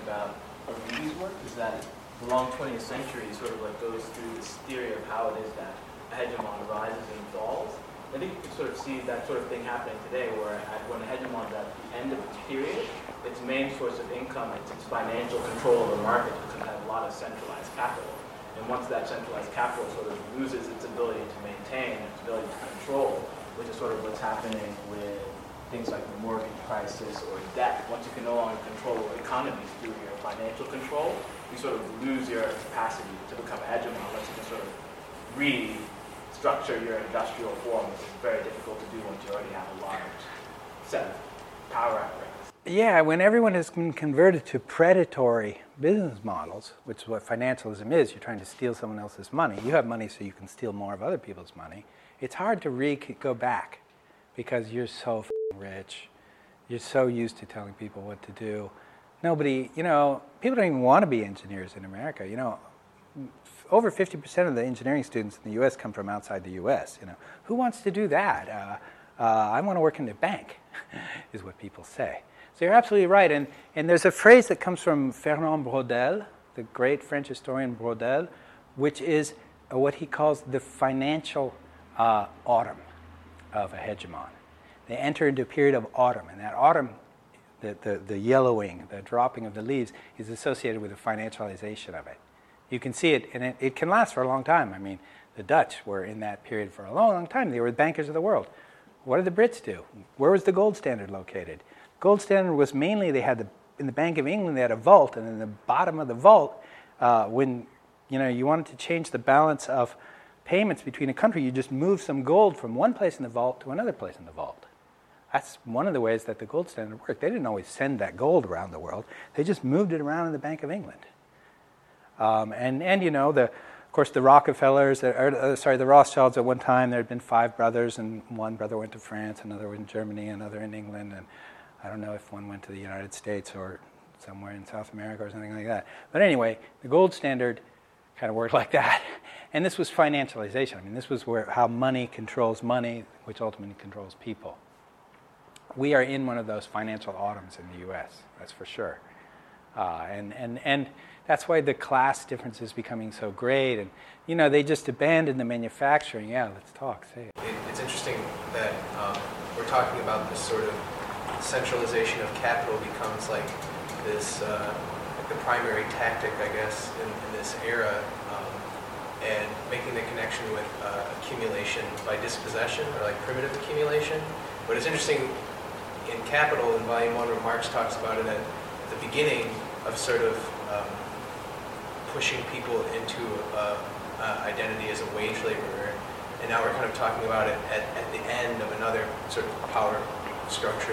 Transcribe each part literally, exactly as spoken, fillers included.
about Arabi's work is that the long twentieth century sort of like goes through this theory of how it is that a hegemon rises and falls. I think you can sort of see that sort of thing happening today, where at, when a hegemon is at the end of its period, its main source of income, it's its financial control of the market, because it has a lot of centralized capital. And once that centralized capital sort of loses its ability to maintain, its ability to control, which is sort of what's happening with things like the mortgage crisis or debt. Once you can no longer control economies through your financial control, you sort of lose your capacity to become a hegemon unless you can sort of restructure your industrial form, which is very difficult to do once you already have a large set of power apparatus. Yeah, when everyone has been converted to predatory business models, which is what financialism is, you're trying to steal someone else's money. You have money so you can steal more of other people's money. It's hard to re- go back because you're so f***ing rich. You're so used to telling people what to do. Nobody, you know, people don't even want to be engineers in America. You know, f- over fifty percent of the engineering students in the U S come from outside the U S. You know, who wants to do that? Uh, uh, I want to work in the bank, is what people say. So you're absolutely right. And, and there's a phrase that comes from Fernand Braudel, the great French historian Braudel, which is uh, what he calls the financial uh, autumn of a hegemon. They enter into a period of autumn, and that autumn, the, the, the yellowing, the dropping of the leaves, is associated with the financialization of it. You can see it, and it, it can last for a long time. I mean, the Dutch were in that period for a long, long time. They were the bankers of the world. What did the Brits do? Where was the gold standard located? Gold standard was mainly, they had the, in the Bank of England, they had a vault, and in the bottom of the vault, uh, when you know you wanted to change the balance of payments between a country, you just move some gold from one place in the vault to another place in the vault. That's one of the ways that the gold standard worked. They didn't always send that gold around the world. They just moved it around in the Bank of England. Um, and, and, you know, the, of course, the Rockefellers, or, uh, sorry, the Rothschilds at one time, there had been five brothers, and one brother went to France, another went to Germany, another in England, and I don't know if one went to the United States or somewhere in South America or something like that. But anyway, the gold standard kind of worked like that. And this was financialization. I mean, this was where how money controls money, which ultimately controls people. We are in one of those financial autumns in the U S, that's for sure. Uh, and, and, and that's why the class difference is becoming so great. And, you know, they just abandoned the manufacturing. Yeah, let's talk, say it. it it's interesting that um, we're talking about this sort of centralization of capital becomes like this, uh, like the primary tactic, I guess, in, in this era, um, and making the connection with uh, accumulation by dispossession, or like primitive accumulation. But it's interesting, in Capital, in Volume one, where Marx talks about it at the beginning of sort of um, pushing people into uh, uh, identity as a wage laborer, and now we're kind of talking about it at, at the end of another sort of power structure,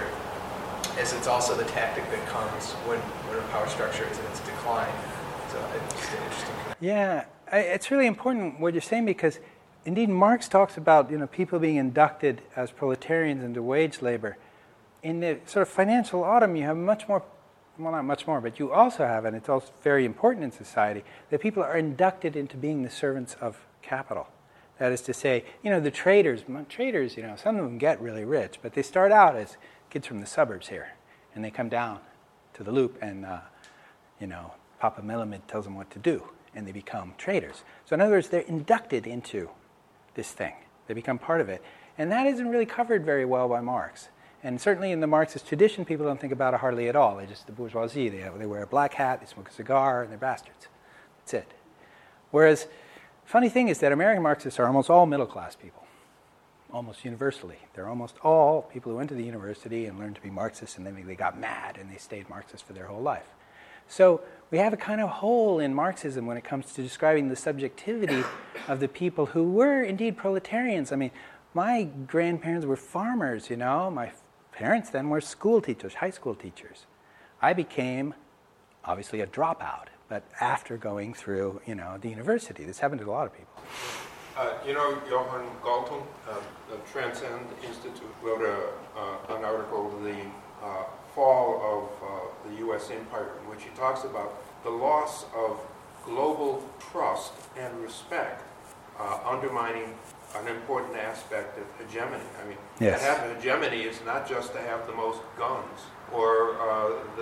as it's also the tactic that comes when, when a power structure is in its decline. So it's just an interesting connection. Yeah, it's really important what you're saying, because indeed Marx talks about, you know, people being inducted as proletarians into wage labor. In the sort of financial autumn, you have much more, well, not much more, but you also have, and it's also very important in society, that people are inducted into being the servants of capital. That is to say, you know, the traders, traders, you know, some of them get really rich, but they start out as kids from the suburbs here, and they come down to the Loop, and, uh, you know, Papa Melamed tells them what to do, and they become traders. So in other words, they're inducted into this thing. They become part of it. And that isn't really covered very well by Marx. And certainly in the Marxist tradition, people don't think about it hardly at all. They're just the bourgeoisie. They, have, they wear a black hat, they smoke a cigar, and they're bastards. That's it. Whereas, funny thing is that American Marxists are almost all middle-class people, almost universally. They're almost all people who went to the university and learned to be Marxists, and then they got mad, and they stayed Marxist for their whole life. So we have a kind of hole in Marxism when it comes to describing the subjectivity of the people who were indeed proletarians. I mean, my grandparents were farmers, you know. My parents then were school teachers, high school teachers. I became, obviously, a dropout, but after going through, you know, the university. This happened to a lot of people. Uh, you know, Johan Galtung, uh, the Transcend Institute, wrote a, uh, an article, The uh, Fall of uh, the U S Empire, in which he talks about the loss of global trust and respect uh, undermining an important aspect of hegemony. I mean, yes. To have hegemony is not just to have the most guns or uh, the, the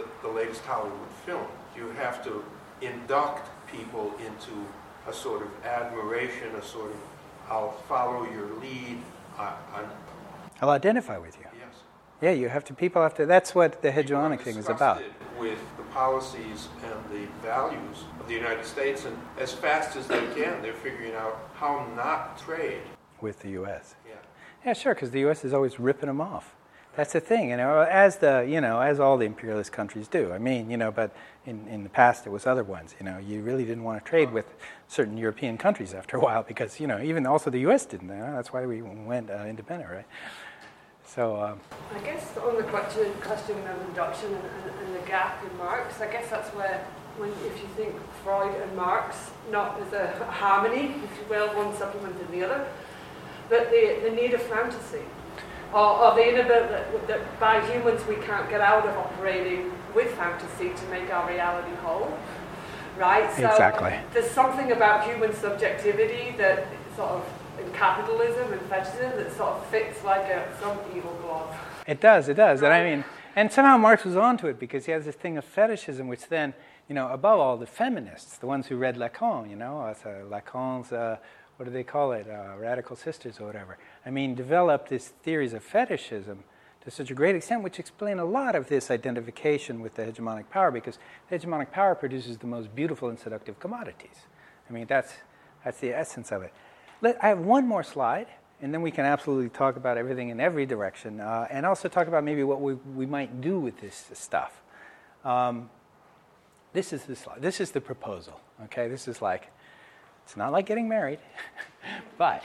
latest Hollywood film. You have to induct people into a sort of admiration, a sort of, I'll follow your lead. Uh, on, I'll identify with you. yes. Yeah, you have to, people have to, that's what the People are hegemonic thing is about. disgusted with the policies and the values of the United States, and as fast as they can, they're figuring out how not trade. With the U S. Yeah. Yeah, sure, because the U S is always ripping them off. That's the thing, you know, as the, you know, as all the imperialist countries do. I mean, you know, but in, in the past it was other ones, you know, you really didn't want to trade with certain European countries after a while because, you know, even also the U S didn't, you know, that's why we went uh, independent, right? So, um, I guess on the question, question of induction and, and, and the gap in Marx, I guess that's where, when if you think Freud and Marx, not as a harmony, if you will, one supplementing the other, but the, the need of fantasy, or, or the inability that, that by humans we can't get out of operating with fantasy to make our reality whole, right? So exactly. There's something about human subjectivity that sort of, in capitalism and fetishism, that sort of fits like a, some evil glove. It does, it does. And I mean, and somehow Marx was onto it because he has this thing of fetishism, which then, you know, above all, the feminists, the ones who read Lacan, you know, uh, Lacan's, uh, what do they call it, uh, Radical Sisters or whatever. I mean, developed these theories of fetishism to such a great extent, which explain a lot of this identification with the hegemonic power, because the hegemonic power produces the most beautiful and seductive commodities. I mean, that's that's the essence of it. Let, I have one more slide, and then we can absolutely talk about everything in every direction, uh, and also talk about maybe what we, we might do with this stuff. Um, this is the slide. This is the proposal. Okay, this is like, it's not like getting married, but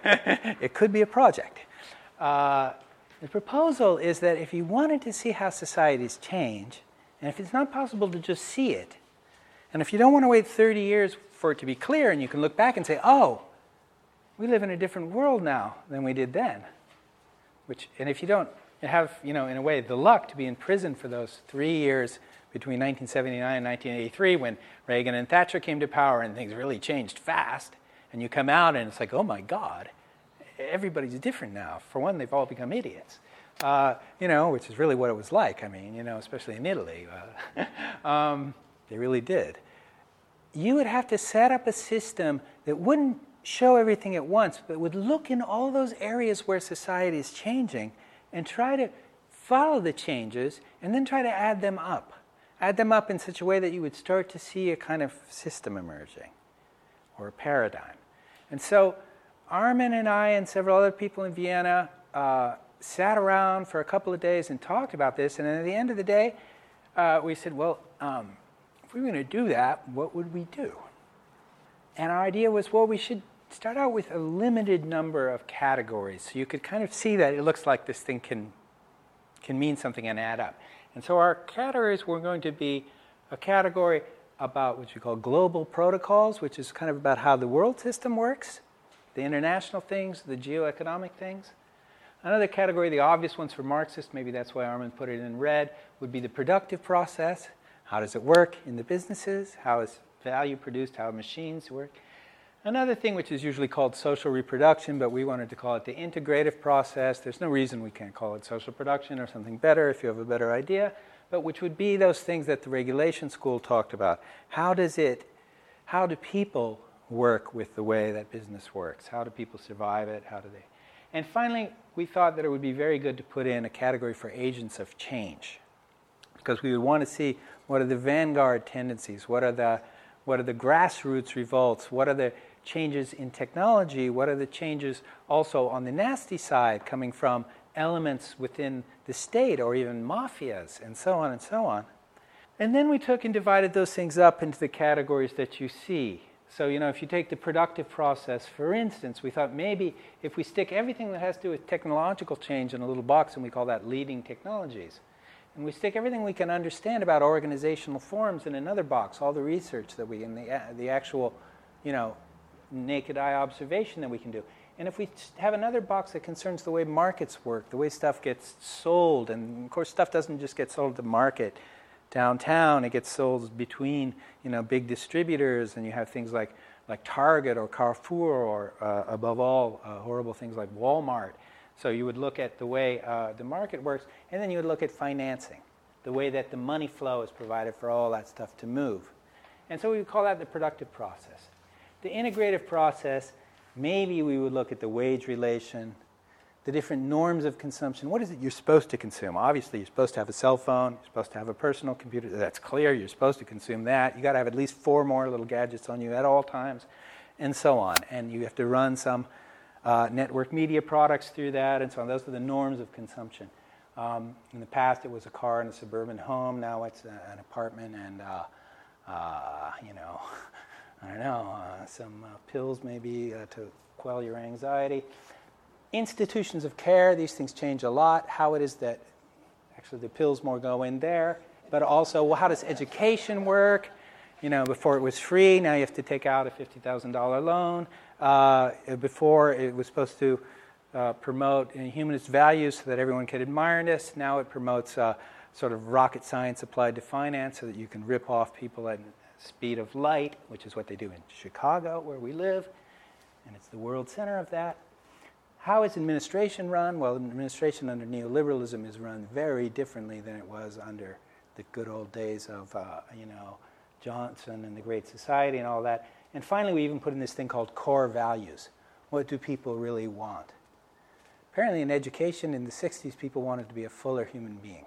it could be a project. Uh, the proposal is that if you wanted to see how societies change, and if it's not possible to just see it, and if you don't want to wait thirty years for it to be clear, and you can look back and say, oh, we live in a different world now than we did then. Which, and if you don't have, you know, in a way, the luck to be in prison for those three years between nineteen seventy-nine and nineteen eighty-three, when Reagan and Thatcher came to power and things really changed fast, and you come out and it's like, oh my God, everybody's different now. For one, they've all become idiots, uh, you know, which is really what it was like. I mean, you know, especially in Italy, uh, um, they really did. You would have to set up a system that wouldn't show everything at once, but would look in all those areas where society is changing and try to follow the changes and then try to add them up. Add them up in such a way that you would start to see a kind of system emerging or a paradigm. And so Armin and I and several other people in Vienna uh, sat around for a couple of days and talked about this, and then at the end of the day, uh, we said, well, um, if we were going to do that, what would we do? And our idea was, well, we should start out with a limited number of categories. So you could kind of see that it looks like this thing can, can mean something and add up. And so our categories were going to be a category about what you call global protocols, which is kind of about how the world system works, the international things, the geoeconomic things. Another category, the obvious ones for Marxists, maybe that's why Armin put it in red, would be the productive process. How does it work in the businesses? How is value produced? How machines work? Another thing which is usually called social reproduction, but we wanted to call it the integrative process. There's no reason we can't call it social production or something better if you have a better idea, but which would be those things that the regulation school talked about. How does it, how do people work with the way that business works? How do people survive it? How do they? And finally, we thought that it would be very good to put in a category for agents of change, because we would want to see what are the vanguard tendencies, what are the what are the grassroots revolts, what are the changes in technology, what are the changes also on the nasty side coming from elements within the state or even mafias and so on and so on. And then we took and divided those things up into the categories that you see. So, you know, if you take the productive process, for instance, we thought maybe if we stick everything that has to do with technological change in a little box, and we call that leading technologies, and we stick everything we can understand about organizational forms in another box, all the research that we, and the, the actual, you know, naked eye observation that we can do. And if we have another box that concerns the way markets work, the way stuff gets sold, and of course stuff doesn't just get sold to market downtown, it gets sold between, you know, big distributors, and you have things like, like Target or Carrefour or, uh, above all, uh, horrible things like Walmart. So you would look at the way uh, the market works, and then you would look at financing. the way that the money flow is provided for all that stuff to move. And so we would call that the productive process. The integrative process, maybe we would look at the wage relation, the different norms of consumption. What is it you're supposed to consume? Obviously, you're supposed to have a cell phone. You're supposed to have a personal computer. That's clear. You're supposed to consume that. You've got to have at least four more little gadgets on you at all times, and so on. And you have to run some uh, network media products through that, and so on. Those are the norms of consumption. Um, in the past, it was a car and a suburban home. Now it's a, an apartment and, uh, uh, you know, I don't know, uh, some uh, pills maybe uh, to quell your anxiety. Institutions of care, these things change a lot. How it is that actually the pills more go in there, but also, well, how does education work? You know, before it was free, now you have to take out a fifty thousand dollars loan. Uh, before it was supposed to uh, promote humanist values so that everyone could admire this. Now it promotes uh, sort of rocket science applied to finance so that you can rip off people at the speed of light, which is what they do in Chicago, where we live, and it's the world center of that. How is administration run? Well, administration under neoliberalism is run very differently than it was under the good old days of, uh, you know, Johnson and the Great Society and all that. And finally, we even put in this thing called core values. What do people really want? Apparently, in education in the sixties, people wanted to be a fuller human being.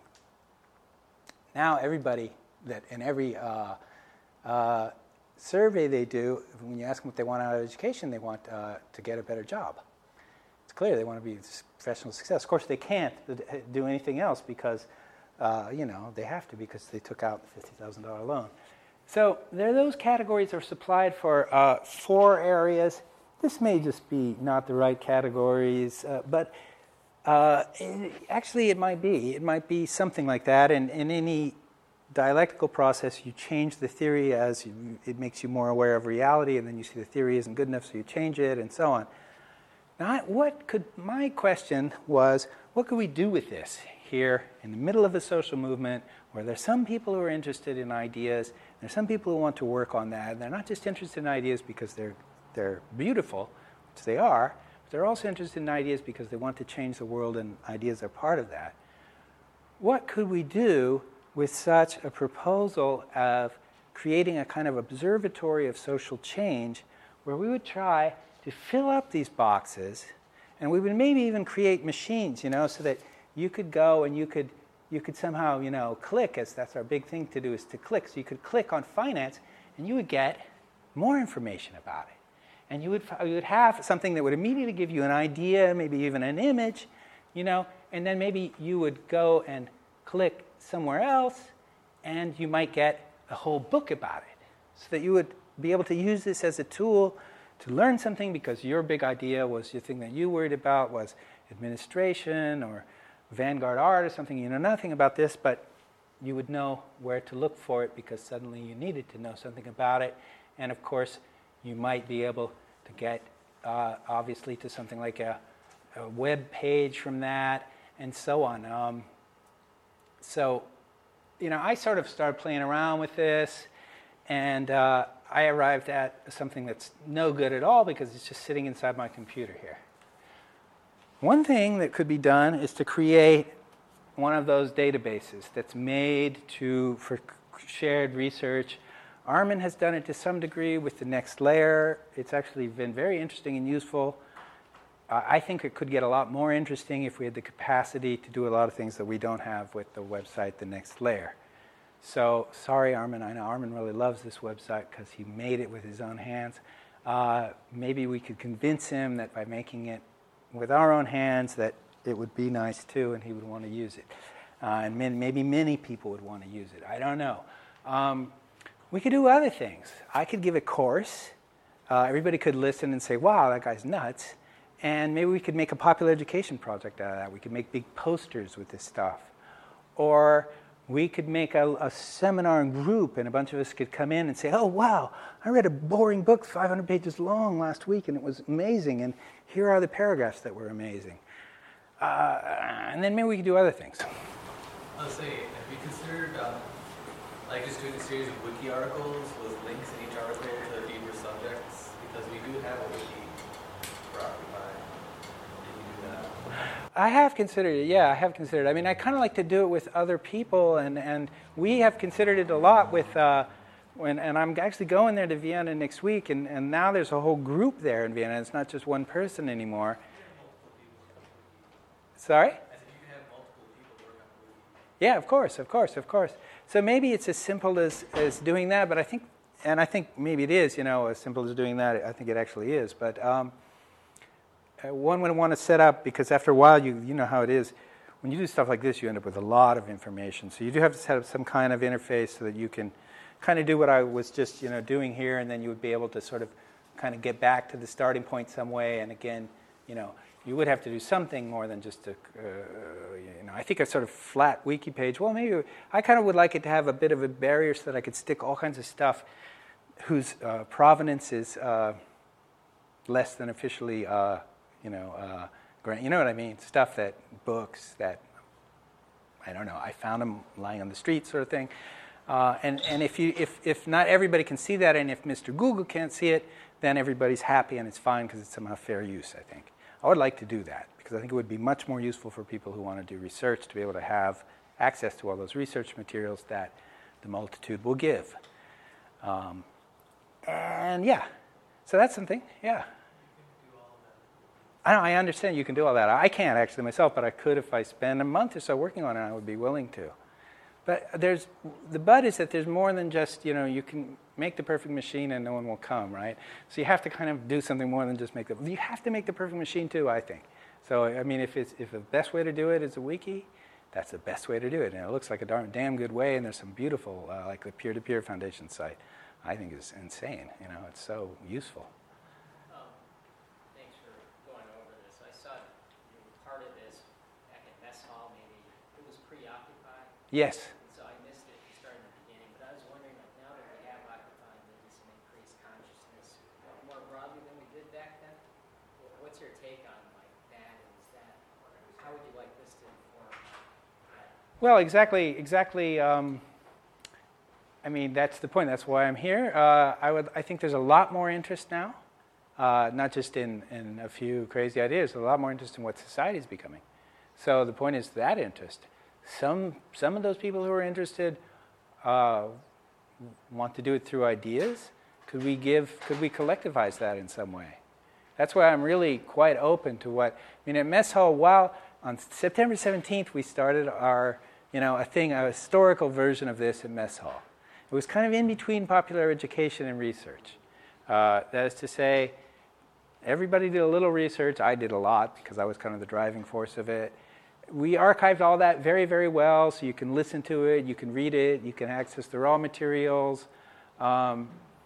Now, everybody that in every uh, uh, survey they do, when you ask them what they want out of education, they want uh, to get a better job. It's clear they want to be professional success. Of course, they can't do anything else because, uh, you know, they have to because they took out the fifty thousand dollars loan. So there are those categories are supplied for uh, four areas. This may just be not the right categories, uh, but uh, it, actually it might be. It might be something like that. And in any dialectical process, you change the theory as you, it makes you more aware of reality, and then you see the theory isn't good enough, so you change it, and so on. Now, what could my question was, what could we do with this here in the middle of a social movement where there's some people who are interested in ideas, and there's some people who want to work on that, and they're not just interested in ideas because they're they're beautiful, which they are, but they're also interested in ideas because they want to change the world, and ideas are part of that. What could we do with such a proposal of creating a kind of observatory of social change where we would try to fill up these boxes, and we would maybe even create machines, you know, so that you could go and you could you could somehow, you know, click, as that's our big thing to do, is to click. So you could click on finance, and you would get more information about it. And you would you would have something that would immediately give you an idea, maybe even an image, you know, and then maybe you would go and click somewhere else, and you might get a whole book about it, so that you would be able to use this as a tool to learn something because your big idea was, your thing that you worried about was administration or vanguard art or something. You know nothing about this, but you would know where to look for it because suddenly you needed to know something about it. And of course, you might be able to get, uh, obviously, to something like a, a web page from that, and so on. Um, so, you know, I sort of started playing around with this, and uh, I arrived at something that's no good at all because it's just sitting inside my computer here. One thing that could be done is to create one of those databases that's made to for shared research. Armin has done it to some degree with the next layer. It's actually been very interesting and useful. Uh, I think it could get a lot more interesting if we had the capacity to do a lot of things that we don't have with the website, the next layer. So, sorry, Armin. I know Armin really loves this website because he made it with his own hands. Uh, maybe we could convince him that by making it with our own hands that it would be nice too, and he would want to use it. Uh, and min- maybe many people would want to use it. I don't know. Um, we could do other things. I could give a course. Uh, everybody could listen and say, wow, that guy's nuts. And maybe we could make a popular education project out of that. We could make big posters with this stuff. Or we could make a, a seminar and group, and a bunch of us could come in and say, oh, wow, I read a boring book five hundred pages long last week, and it was amazing, and here are the paragraphs that were amazing. Uh, and then maybe we could do other things. I'll say, have you considered um, like just doing a series of wiki articles with links in each article to deeper subjects? Because we do have a wiki for Occupy. Did you do that? I have considered it, yeah, I have considered it. I mean, I kind of like to do it with other people, and, and we have considered it a lot with, uh, when, and I'm actually going there to Vienna next week, and, and now there's a whole group there in Vienna. It's not just one person anymore. Sorry? I said you can have multiple people work on the wiki. Yeah, of course, of course, of course. So maybe it's as simple as, as doing that, but I think, and I think maybe it is, you know, as simple as doing that. I think it actually is, but um, one would want to set up, because after a while, you you know how it is. When you do stuff like this, you end up with a lot of information. So you do have to set up some kind of interface so that you can kind of do what I was just you know doing here, and then you would be able to sort of kind of get back to the starting point some way. And again, you know, you would have to do something more than just a, uh, you know, I think a sort of flat wiki page. Well, maybe I kind of would like it to have a bit of a barrier so that I could stick all kinds of stuff whose uh, provenance is uh, less than officially. Uh, You know, uh, grant, you know what I mean? Stuff that, books that, I don't know, I found them lying on the street sort of thing. Uh, and and if, you, if, if not everybody can see that, and if Mister Google can't see it, then everybody's happy and it's fine because it's somehow fair use, I think. I would like to do that because I think it would be much more useful for people who want to do research to be able to have access to all those research materials that the multitude will give. Um, and yeah, so that's something, yeah. I, know, I understand you can do all that. I can't actually myself, but I could if I spend a month or so working on it. I would be willing to. But there's the but is that there's more than just, you know, you can make the perfect machine and no one will come, right? So you have to kind of do something more than just make the. You have to make the perfect machine too, I think. So I mean, if it's if the best way to do it is a wiki, that's the best way to do it, and it looks like a darn damn good way. And there's some beautiful, uh, like the peer-to-peer foundation site, I think is insane. You know, it's so useful. Yes. So I missed it starting at the beginning, but I was wondering, like, now that we have Occupy and maybe some increased consciousness more broadly than we did back then, what's your take on like that? Is that how would you like this to inform that? Well, exactly, exactly. Um, I mean, that's the point. That's why I'm here. Uh, I would. I think there's a lot more interest now, uh, not just in, in a few crazy ideas. A lot more interest in what society is becoming. So the point is that interest. Some some of those people who are interested uh, want to do it through ideas. Could we give? Could we collectivize that in some way? That's why I'm really quite open to what. I mean, at Mess Hall, while on September seventeenth we started our, you know, a thing, a historical version of this at Mess Hall. It was kind of in between popular education and research. Uh, that is to say, everybody did a little research. I did a lot because I was kind of the driving force of it. We archived all that very, very well, so you can listen to it, you can read it, you can access the raw materials. Um,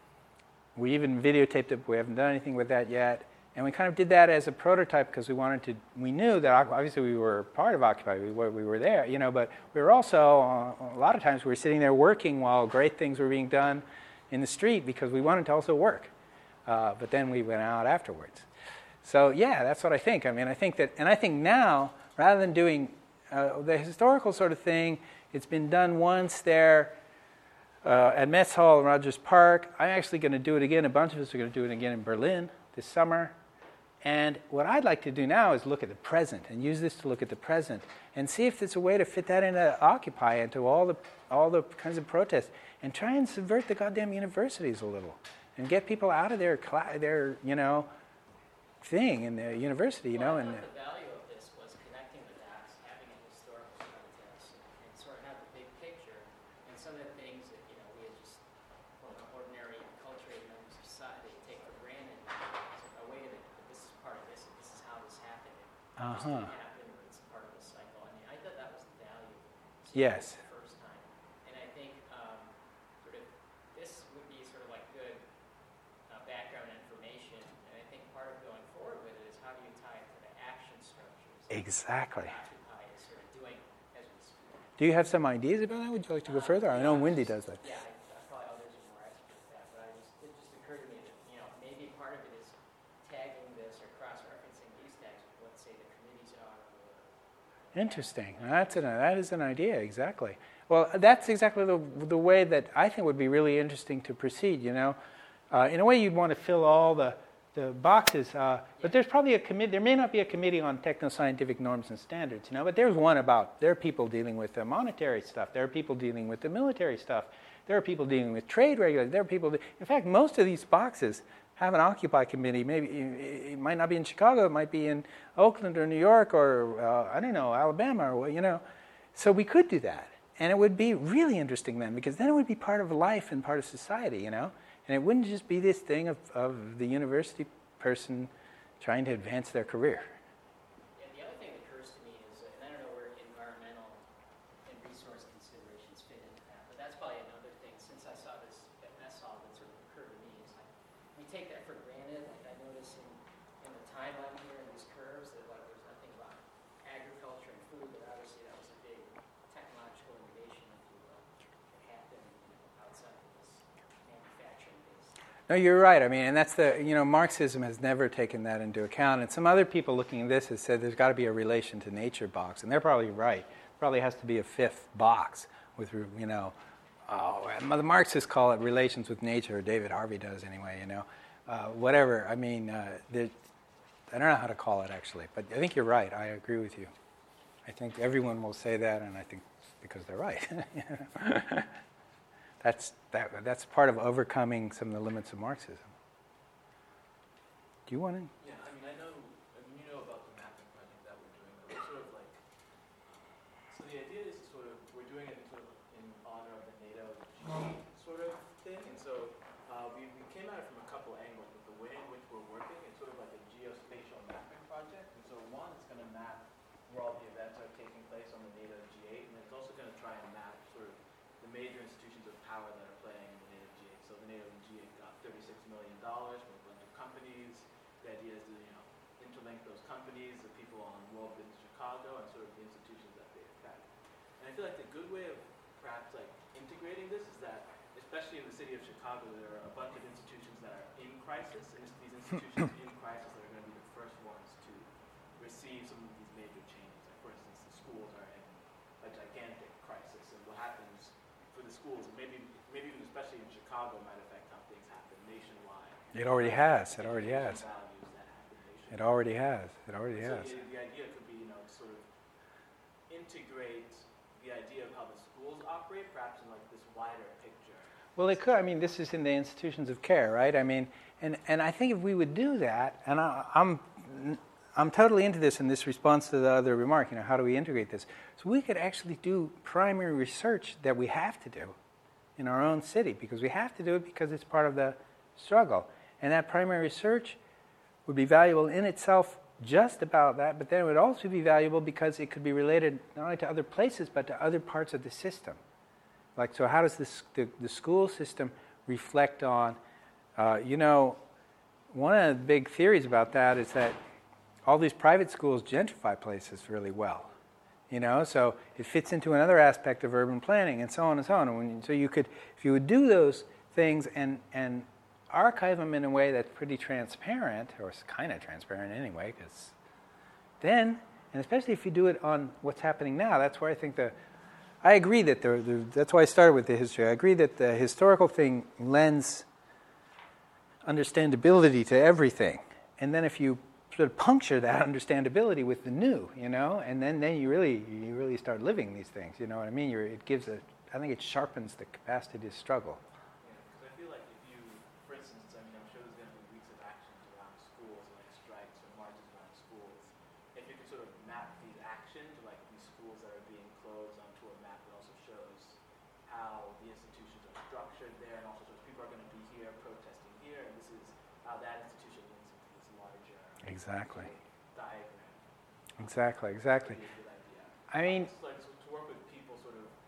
we even videotaped it, but we haven't done anything with that yet. And we kind of did that as a prototype because we wanted to, we knew that obviously we were part of Occupy, we were, we were there, you know, but we were also, uh, a lot of times we were sitting there working while great things were being done in the street because we wanted to also work. Uh, but then we went out afterwards. So yeah, that's what I think. I mean, I think that, and I think now, rather than doing uh, the historical sort of thing, it's been done once there uh, at Mess Hall in Rogers Park. I'm actually going to do it again. A bunch of us are going to do it again in Berlin this summer. And what I'd like to do now is look at the present and use this to look at the present and see if there's a way to fit that into Occupy, into all the all the kinds of protests, and try and subvert the goddamn universities a little and get people out of their cla- their you know thing in the university, you know. Well, I and thought the value of this was connecting the dots, having a historical context, and sort of have the big picture, and some of the things that you know we had just from an ordinary acculturated members of society take for granted. So, oh, wait a minute, this is part of this, and this is how this happened. And this Uh-huh. didn't happen, or it's part of the cycle. I mean, I thought that was the value. Yes. The first time, and I think um, sort of this would be sort of like good uh, background information. And I think part of going forward with it is how do you tie it to the action structures? Exactly. Occupy is sort of doing as we speak. Do you have some ideas about that? Would you like to go further? I know Wendy does that. Yeah, I, I probably others are more expert at that, but I just, it just occurred to me that, you know, maybe part of it is tagging this or cross-referencing these tags with what, say, the committees are. Or, Interesting. That's an, that is an idea, exactly. Well, that's exactly the, the way that I think would be really interesting to proceed, you know. Uh, in a way, you'd want to fill all the the boxes. Uh, but there's probably a committee. There may not be a committee on techno-scientific norms and standards, you know. But there's one about. There are people dealing with the monetary stuff. There are people dealing with the military stuff. There are people dealing with trade regulations. There are people. De- in fact, most of these boxes have an Occupy committee. Maybe it might not be in Chicago. It might be in Oakland or New York or uh, I don't know, Alabama or you know. So we could do that, and it would be really interesting then, because then it would be part of life and part of society, you know. And it wouldn't just be this thing of, of the university person trying to advance their career. Yeah, the other thing that occurs to me is, and I don't know where environmental and resource considerations fit into that, but that's probably another thing. Since I saw this at Messall, that sort of occurred to me is like, we take that for granted. Like I notice in, in the timeline here in these curves that like there's nothing about agriculture and food, but obviously that was a big technological innovation, if you will, that happened you know, outside of this manufacturing base. No, you're right. I mean, and that's the, you know, Marxism has never taken that into account. And some other people looking at this have said there's got to be a relation to nature box. And they're probably right. Probably has to be a fifth box with, you know, oh, the Marxists call it relations with nature, or David Harvey does anyway, you know. Uh, whatever. I mean, uh, I don't know how to call it actually. But I think you're right. I agree with you. I think everyone will say that, and I think it's because they're right. That's that. That's part of overcoming some of the limits of Marxism. Do you want to? Yeah, I mean, I know, I mean, you know about the mapping project that we're doing. But it's sort of like, so the idea is sort of, we're doing it sort of in honor of the NATO G sort of thing. And so uh, we, we came at it from a couple angles. But the way in which we're working, it's sort of like a geospatial mapping project. And so one, it's going to map where all the events are taking place on the NATO G eight. And it's also going to try and map sort of the major institutions of power that are playing in the NATO G eight. So the NATO G eight got thirty-six million dollars from a bunch of companies. The idea is to, you know, interlink those companies, the people on World Business Chicago, and sort of the institutions that they affect. And I feel like the good way of perhaps like integrating this is that, especially in the city of Chicago, there are a bunch of institutions that are in crisis, and it's these institutions in crisis that are going to be the first ones to receive some of these major changes. Like, for instance, the schools are in a gigantic crisis, and what happens for the schools, maybe maybe even especially in Chicago, might affect how things happen nationwide. It already has. It already has. Values that happen nationwide. It already has. It already So has. the, the idea could be, you know, sort of integrate the idea of how the schools operate, perhaps in like this wider picture. Well, it could. I mean, this is in the institutions of care, right? I mean, and, and I think if we would do that, and I, I'm I'm totally into this in this response to the other remark, you know, how do we integrate this? So we could actually do primary research that we have to do in our own city, because we have to do it because it's part of the struggle. And that primary research would be valuable in itself just about that, but then it would also be valuable because it could be related not only to other places, but to other parts of the system. Like, so how does this, the, the school system reflect on, uh, you know, one of the big theories about that is that all these private schools gentrify places really well. You know, so it fits into another aspect of urban planning and so on and so on. And when, so you could, if you would do those things and, and archive them in a way that's pretty transparent, or it's kind of transparent anyway, because then, and especially if you do it on what's happening now, that's where I think the, I agree that the, the that's why I started with the history. I agree that the historical thing lends understandability to everything. And then if you sort of puncture that understandability with the new, you know, and then, then you really you really start living these things, you know what I mean? You're, it gives a, I think it sharpens the capacity to struggle. Yeah, because I feel like if you, for instance, I mean, I'm sure there's going to be weeks of actions around schools, like strikes or marches around schools. If you could sort of map these actions, like these schools that are being closed onto a map that also shows how the institutions are structured there, and also shows people are going to be here protesting here, and this is how that institution links into this larger Exactly. diagram. Exactly, exactly. Would be a good idea. I mean, It's like to to work with people sort of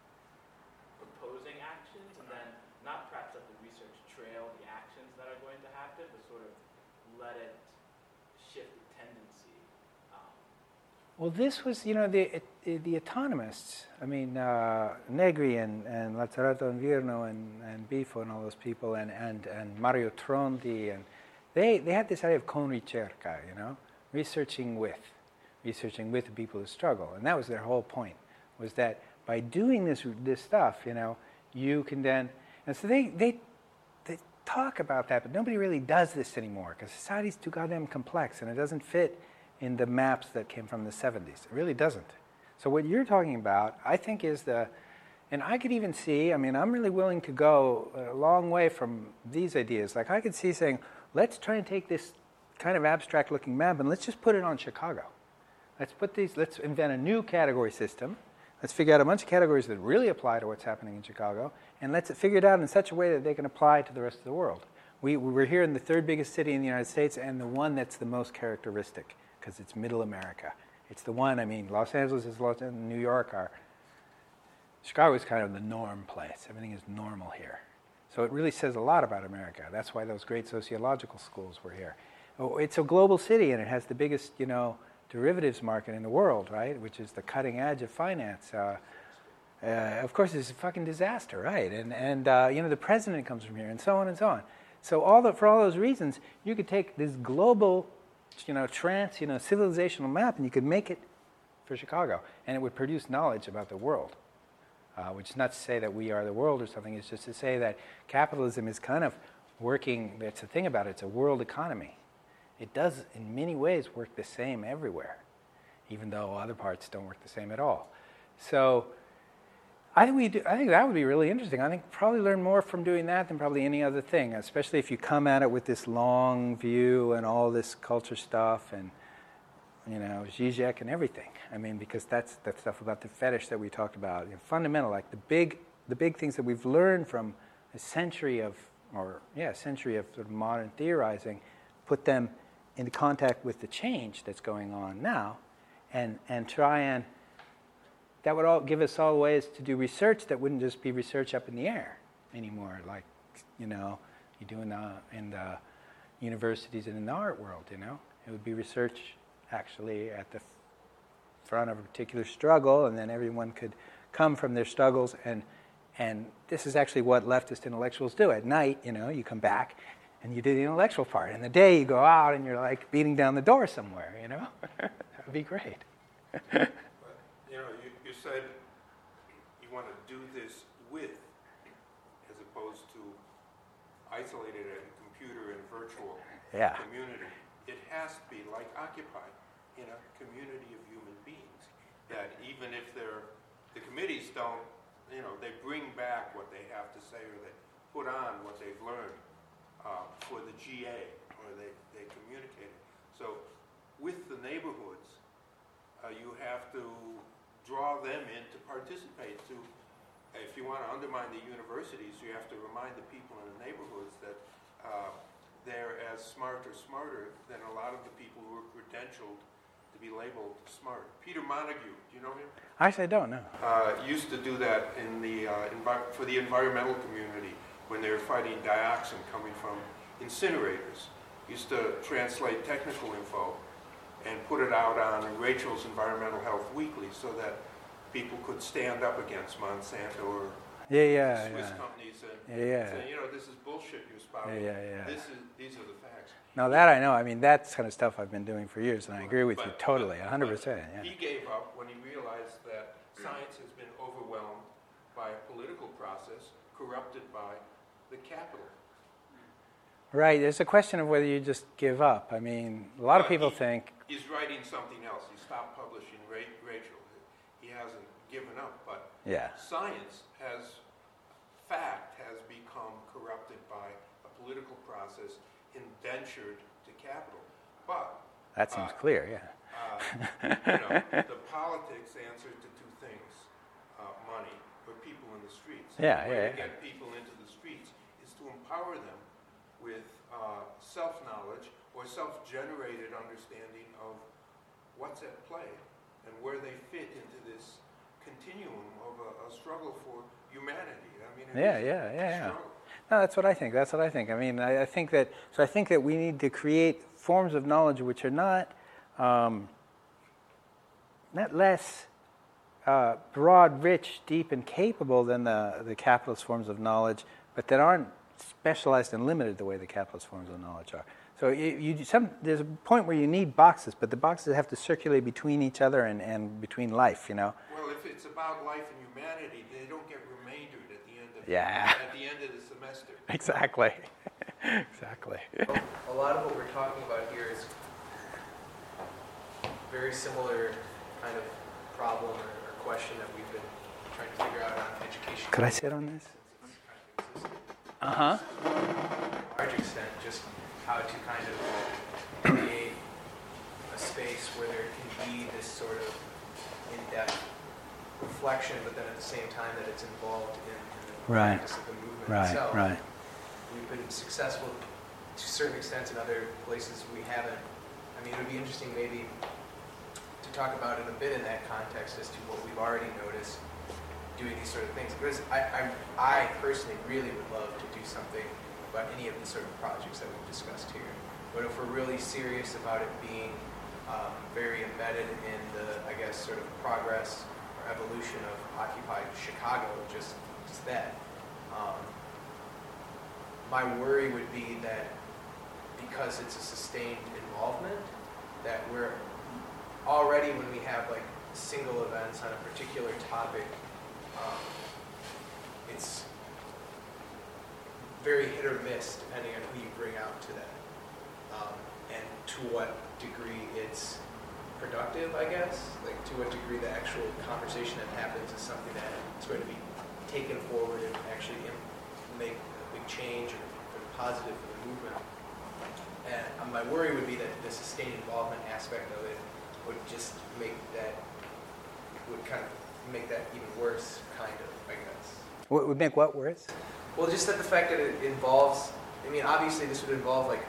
proposing actions, and then not perhaps let the research trail the actions that are going to happen, but sort of let it shift the tendency. Um, well, this was, you know, the the autonomists. I mean, uh, Negri and, and Lazzarato Invierno and, and Bifo and all those people, and, and, and Mario Tronti, and they, they had this idea of con ricerca, you know, researching with, researching with the people who struggle. And that was their whole point, was that by doing this this stuff, you know, you can then, and so they, they, they talk about that, but nobody really does this anymore because society's too goddamn complex and it doesn't fit in the maps that came from the seventies. It really doesn't. So what you're talking about, I think, is the, and I could even see, I mean, I'm really willing to go a long way from these ideas. Like I could see saying, let's try and take this kind of abstract looking map and let's just put it on Chicago. Let's put these, let's invent a new category system. Let's figure out a bunch of categories that really apply to what's happening in Chicago, and let's figure it out in such a way that they can apply to the rest of the world. We, we're here in the third biggest city in the United States, and the one that's the most characteristic, because it's middle America. It's the one, I mean, Los Angeles is Los Angeles, New York are, Chicago is kind of the norm place. Everything is normal here. So it really says a lot about America. That's why those great sociological schools were here. Oh, it's a global city, and it has the biggest, you know, derivatives market in the world, right, which is the cutting edge of finance. Uh, uh, of course, it's a fucking disaster, right? And, and uh, you know, the president comes from here, and so on and so on. So all the, for all those reasons, you could take this global, you know, trans, you know, civilizational map, and you could make it for Chicago, and it would produce knowledge about the world, uh, which is not to say that we are the world or something. It's just to say that capitalism is kind of working, that's the thing about it, it's a world economy. It does, in many ways, work the same everywhere, even though other parts don't work the same at all. So I think we do, I think that would be really interesting. I think probably learn more from doing that than probably any other thing, especially if you come at it with this long view and all this culture stuff and, you know, Zizek and everything. I mean, because that's that stuff about the fetish that we talked about. You know, fundamental, like the big, the big things that we've learned from a century of, or yeah, a century of sort of modern theorizing, put them into contact with the change that's going on now, and, and try and, that would all give us all ways to do research that wouldn't just be research up in the air anymore, like, you know, you do in the, in the universities and in the art world, you know. It would be research actually at the f- front of a particular struggle, and then everyone could come from their struggles, and, and this is actually what leftist intellectuals do. At night, you know, you come back, and you do the intellectual part. In the day, you go out and you're like beating down the door somewhere, you know? That would be great. But, you know, you, you said you want to do this with, as opposed to isolated at a computer and virtual Yeah. community. It has to be like Occupy, in a community of human beings, that even if they're, the committees don't, you know, they bring back what they have to say, or they put on what they've learned. Uh, for the G A, or they, they communicate it. So with the neighborhoods, uh, you have to draw them in to participate. To, if you want to undermine the universities, you have to remind the people in the neighborhoods that uh, they're as smart or smarter than a lot of the people who are credentialed to be labeled smart. Peter Montague, do you know him? Actually, I don't know. Uh, used to do that in the uh, envi- for the environmental community, when they were fighting dioxin coming from incinerators. Used to translate technical info and put it out on Rachel's Environmental Health Weekly so that people could stand up against Monsanto or Yeah, yeah, Swiss yeah. companies and Yeah, yeah. say, you know, this is bullshit you spout. Yeah, yeah, yeah. This is, these are the facts. Now that I know. I mean, that's kind of stuff I've been doing for years, and I agree with you But- totally, but- one hundred but percent. Yeah. He gave up when he realized that science has been overwhelmed by a political process corrupted by the capital. Right. There's a question of whether you just give up. I mean, a lot of Uh, people he- think, He's writing something else. He stopped publishing Ra- Rachel. He hasn't given up, but yeah, science has, fact has become corrupted by a political process indentured to capital. But, that seems Uh, clear. Yeah. uh, you know, the politics answer to two things, uh, money, or people in the streets. Yeah, the way yeah, to yeah. get people into the streets is to empower them with uh, self-knowledge or self-generated understanding of what's at play and where they fit into this continuum of a, a struggle for humanity. I mean, it Yeah, is yeah, a yeah, yeah. struggle. No, that's what I think. That's what I think. I mean, I, I think that. So I think that we need to create forms of knowledge which are not, um, not less uh, broad, rich, deep, and capable than the the capitalist forms of knowledge, but that aren't specialized and limited the way the capitalist forms of knowledge are. So you, you some there's a point where you need boxes, but the boxes have to circulate between each other and, and between life. You know. Well, if it's about life and humanity, they don't get remaindered at the end of Yeah. at the end of the semester. Exactly. Exactly. A lot of what we're talking about here is very similar kind of problem or, or question that we've been trying to figure out on education. Could I sit on this? Since it's kind of existed. Uh-huh. To a large extent, just how to kind of create a space where there can be this sort of in-depth reflection, but then at the same time that it's involved in, in the Right. practice of the movement Right, itself. right. We've been successful to certain extents in other places we haven't. I mean, it would be interesting maybe to talk about it a bit in that context as to what we've already noticed doing these sort of things. Because I, I, I personally really would love to do something about any of the sort of projects that we've discussed here. But if we're really serious about it being um, very embedded in the, I guess, sort of progress or evolution of occupied Chicago, just, just that, um, my worry would be that because it's a sustained involvement, that we're already, when we have like single events on a particular topic, um, it's very hit or miss depending on who you bring out to that, um, and to what degree it's productive, I guess, like to what degree the actual conversation that happens is something that is going to be taken forward and actually im- make a big change or, or positive for the movement. And um, my worry would be that the sustained involvement aspect of it would just make that, would kind of make that even worse, kind of, I guess. What would make what worse? Well, just that the fact that it involves, I mean, obviously this would involve like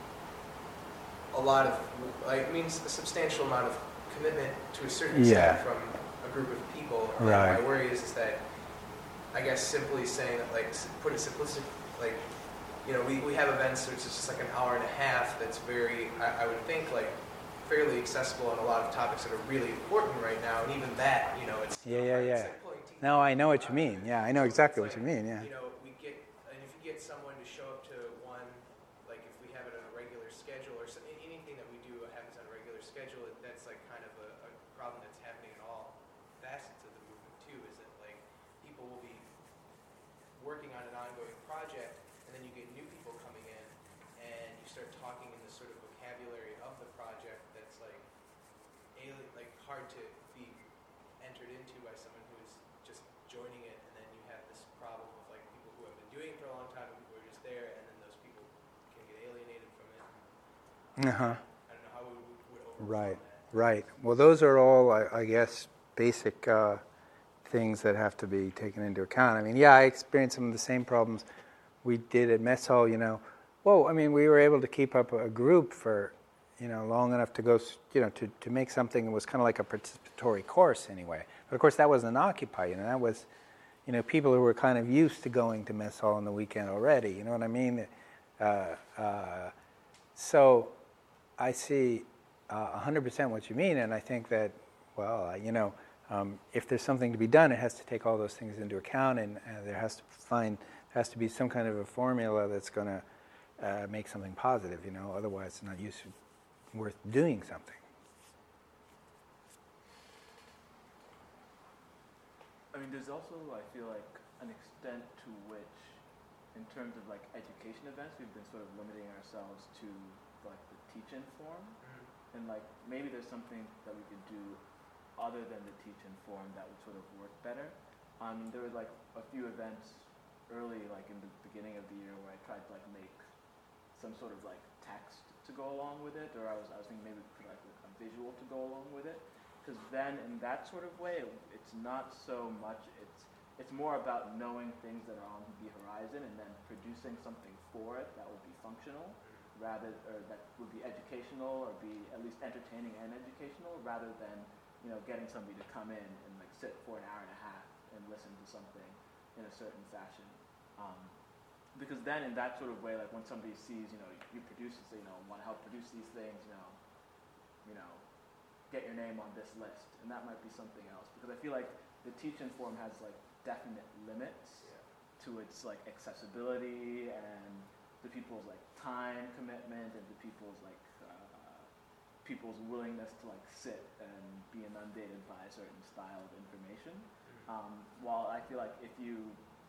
a lot of, like, I mean, a substantial amount of commitment to a certain extent Yeah. from a group of people. And Right. my worry is, is that, I guess, simply saying that, like, s- put it simplistic, like, you know, we, we have events which is just like an hour and a half that's very, I, I would think, like, fairly accessible on a lot of topics that are really important right now. And even that, you know, it's... Yeah, yeah, it's yeah. like pulling teeth. No, I know what you mean. Yeah, I know exactly what It's you like, mean, yeah. You know, we get, and if you get someone to show up to one, like if we have it on a regular schedule or so, anything that we do happens on a regular schedule, it- that's like kind of a, a problem that's happening in all facets of the movement too, is that like people will be working on an ongoing project and then you get new people coming in and you start talking in this sort of vocabulary of the project that's like alien, like hard to be entered into by someone who is just joining it, and then you have this problem of like people who have been doing it for a long time and people who are just there, and then those people can get alienated from it. Uh-huh. I don't know how we would, would overcome Right, that. right. Well, those are all, I, I guess, basic uh, things that have to be taken into account. I mean, yeah, I experienced some of the same problems we did at Mess Hall, you know. Whoa, I mean, we were able to keep up a group for, you know, long enough to go, s- you know, to, to make something that was kind of like a participatory course anyway. But of course, that wasn't Occupy, you know, that was, you know, people who were kind of used to going to Mess Hall on the weekend already, you know what I mean? Uh, uh, so I see uh, one hundred percent what you mean, and I think that, well, uh, you know, um, if there's something to be done, it has to take all those things into account, and uh, there has to find, has to be some kind of a formula that's going to uh, make something positive, you know, otherwise it's not useful, worth doing something. I mean, there's also, I feel like, an extent to which, in terms of like education events, we've been sort of limiting ourselves to like the teach-in form, and like maybe there's something that we could do other than the teach-in form that would sort of work better. I mean, there were like a few events early, like in the beginning of the year, where I tried to like make some sort of like text to go along with it, or I was I was thinking maybe put like a visual to go along with it, because then in that sort of way, it, it's not so much it's it's more about knowing things that are on the horizon and then producing something for it that would be functional, rather or that would be educational or be at least entertaining and educational, rather than, you know, getting somebody to come in and like sit for an hour and a half and listen to something in a certain fashion. Um, because then in that sort of way, like when somebody sees, you know, you produce, you know, want to help produce these things, you know, you know, get your name on this list, and that might be something else. Because I feel like the teach-in form has like definite limits Yeah. to its like accessibility and the people's like time commitment and the people's like uh, people's willingness to like sit and be inundated by a certain style of information. Um, while I feel like if you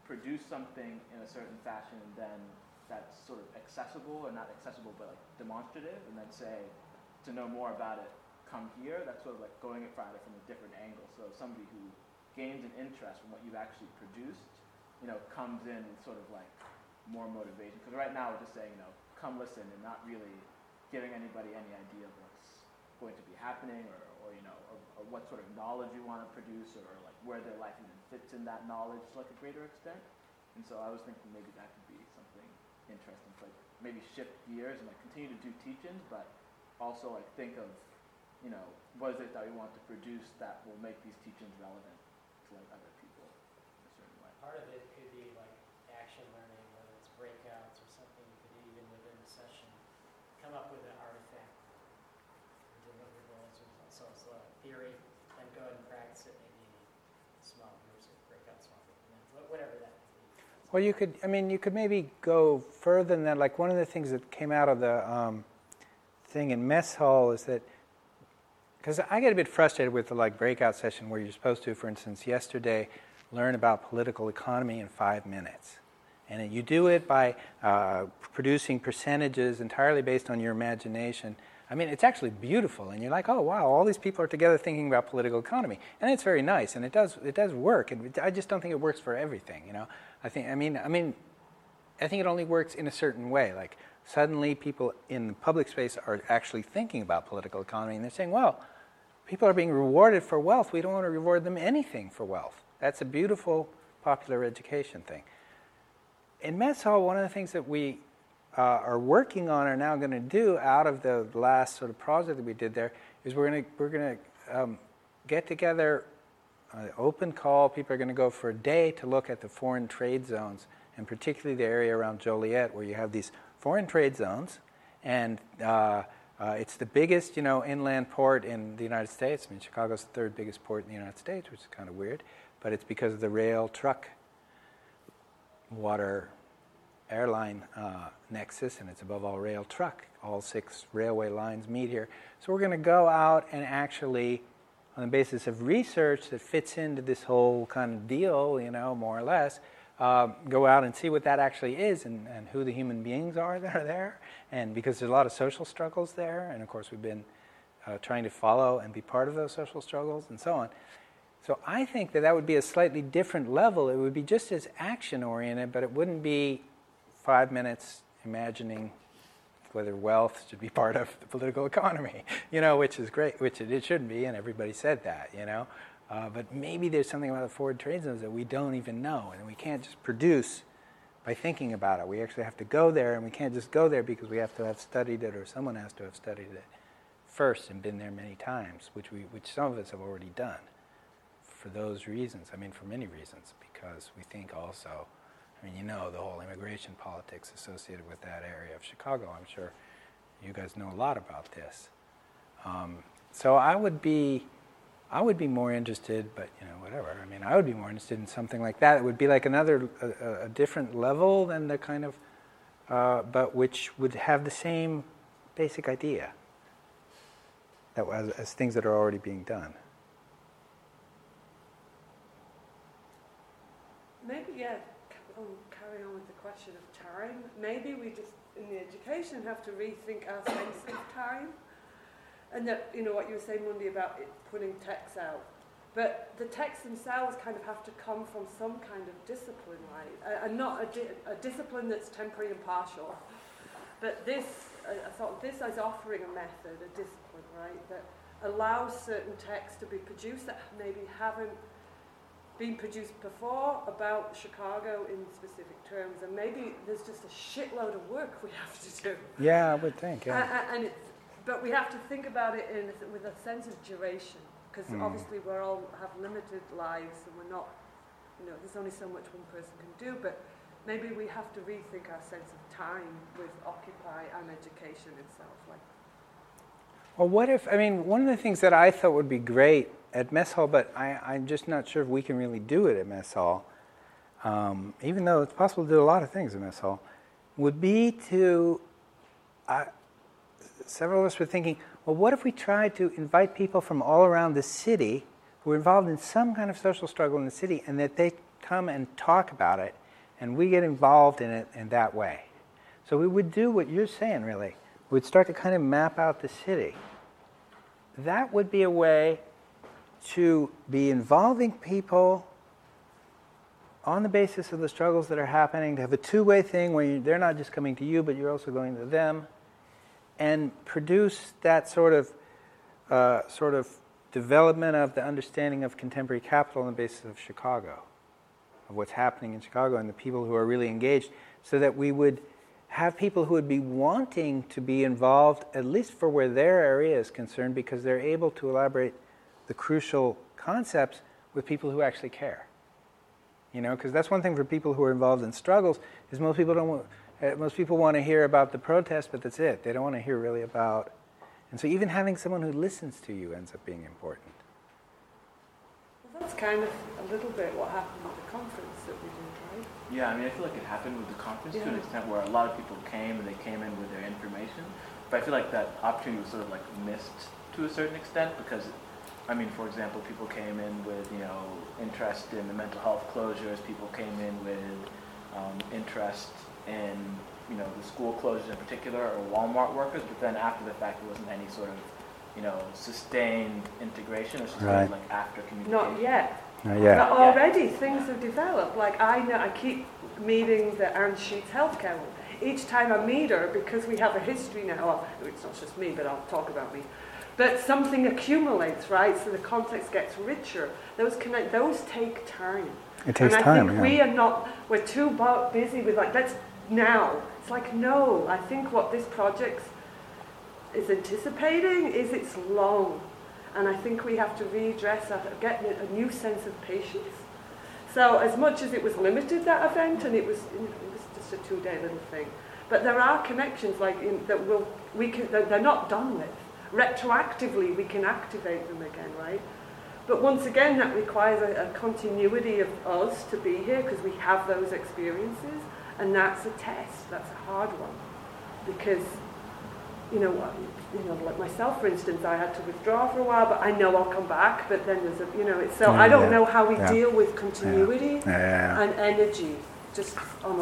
produce something in a certain fashion, then that's sort of accessible, or not accessible, but like demonstrative, and then say, to know more about it, come here. That's sort of like going at Friday from a different angle. So somebody who gains an interest from what you've actually produced, you know, comes in with sort of like more motivation. Because right now we're just saying, you know, come listen, and not really giving anybody any idea of what's going to be happening, or, or you know, or, or what sort of knowledge you want to produce, or, or like where their life even fits in that knowledge to like a greater extent. And so I was thinking maybe that could be something interesting to like maybe shift gears and like continue to do teach-ins, but also like think of, you know, what is it that we want to produce that will make these teach-ins relevant to like other people in a certain way. Part of it could be like action learning, whether it's breakouts or something. You could even within a session come up with an artifact, deliverables, or so it's a theory, then go ahead and practice it maybe in small groups or breakout small groups, and then whatever that could be. Well, you could, I mean, you could maybe go further than that. Like one of the things that came out of the um, thing in mess hall is that, because I get a bit frustrated with the like breakout session where you're supposed to, for instance, yesterday, learn about political economy in five minutes. And you do it by uh, producing percentages entirely based on your imagination. I mean, it's actually beautiful, and you're like, oh wow, all these people are together thinking about political economy, and it's very nice, and it does it does work. And I just don't think it works for everything, you know. I think I mean I mean, I think it only works in a certain way. Like suddenly, people in the public space are actually thinking about political economy, and they're saying, well, people are being rewarded for wealth. We don't want to reward them anything for wealth. That's a beautiful popular education thing. In mess hall, one of the things that we Uh, are working on, are now going to do out of the last sort of project that we did there, is we're going to we're going to um, get together, uh, open call. People are going to go for a day to look at the foreign trade zones, and particularly the area around Joliet, where you have these foreign trade zones, and uh, uh, it's the biggest, you know, inland port in the United States. I mean, Chicago's the third biggest port in the United States, which is kind of weird, but it's because of the rail, truck, water, airline uh, nexus, and it's above all rail truck. All six railway lines meet here. So we're going to go out and actually, on the basis of research that fits into this whole kind of deal, you know, more or less, uh, go out and see what that actually is, and, and who the human beings are that are there. And because there's a lot of social struggles there, and of course we've been uh, trying to follow and be part of those social struggles and so on. So I think that that would be a slightly different level. It would be just as action-oriented, but it wouldn't be five minutes imagining whether wealth should be part of the political economy, you know, which is great, which it, it shouldn't be, and everybody said that, you know. Uh, but maybe there's something about the forward trade zones that we don't even know, and we can't just produce by thinking about it. We actually have to go there, and we can't just go there because we have to have studied it, or someone has to have studied it first and been there many times, which we, which some of us have already done for those reasons. I mean, for many reasons, because we think also, I mean, you know, the whole immigration politics associated with that area of Chicago. I'm sure you guys know a lot about this. Um, so I would be, I would be more interested, but you know, whatever. I mean, I would be more interested in something like that. It would be like another, a, a different level than the kind of, uh, but which would have the same basic idea that was as things that are already being done. Maybe, yeah. Oh, carry on with the question of time. Maybe we just, in the education, have to rethink our sense of time. And that, you know, what you were saying, Monday, about it putting texts out. But the texts themselves kind of have to come from some kind of discipline, right? And not a, di- a discipline that's temporary and partial. But this, I thought this as offering a method, a discipline, right, that allows certain texts to be produced that maybe haven't been produced before about Chicago in specific terms, and maybe there's just a shitload of work we have to do. Yeah, I would think. Yeah. And, and it's, but we have to think about it in a, with a sense of duration, because mm. obviously we all have limited lives, and we're not, you know, there's only so much one person can do. But maybe we have to rethink our sense of time with Occupy and education itself. Like, well, what if? I mean, one of the things that I thought would be great at mess hall, but I, I'm just not sure if we can really do it at mess hall, um, even though it's possible to do a lot of things at mess hall, would be to, uh, several of us were thinking, well, what if we tried to invite people from all around the city who are involved in some kind of social struggle in the city, and that they come and talk about it And we get involved in it in that way. So we would do what you're saying, really. We'd start to kind of map out the city. That would be a way to be involving people on the basis of the struggles that are happening, to have a two-way thing where you, they're not just coming to you, but you're also going to them, and produce that sort of uh, sort of development of the understanding of contemporary capital on the basis of Chicago, of what's happening in Chicago and the people who are really engaged, so that we would have people who would be wanting to be involved, at least for where their area is concerned, because they're able to elaborate the crucial concepts with people who actually care. You know, because that's one thing for people who are involved in struggles, is most people don't want, uh, most people want to hear about the protest, but that's it. They don't want to hear really about, and so even having someone who listens to you ends up being important. Well, that's kind of a little bit what happened at the conference that we did, right? Yeah, I mean, I feel like it happened with the conference to an Yeah. extent where a lot of people came and they came in with their information, but I feel like that opportunity was sort of like missed to a certain extent because, I mean, for example, people came in with, you know, interest in the mental health closures, people came in with um, interest in, you know, the school closures in particular, or Walmart workers, but then after the fact there wasn't any sort of, you know, sustained integration or sustained Right. like after communication. Not yet. Uh, yeah. But already things have developed. Like I know, I keep meeting the Anne Sheets healthcare one. Each time I meet her, because we have a history now, well, it's not just me, but I'll talk about me. But something accumulates, right? So the context gets richer. Those connect. Those take time. It takes and I time, think yeah. we are not. We're too bu- busy with like let's now. It's like no. I think what this project is anticipating is it's long, and I think we have to redress that, get a new sense of patience. So as much as it was limited, that event, and it was, you know, it was just a two-day little thing, but there are connections like in, that will we can that they're not done with. Retroactively, we can activate them again, right? But once again, that requires a, a continuity of us to be here because we have those experiences, and that's a test. That's a hard one because, you know, you know, like myself, for instance, I had to withdraw for a while, but I know I'll come back. But then there's a, you know, it's, so Yeah, I don't yeah, know how we yeah. deal with continuity Yeah, yeah, and energy, just on a.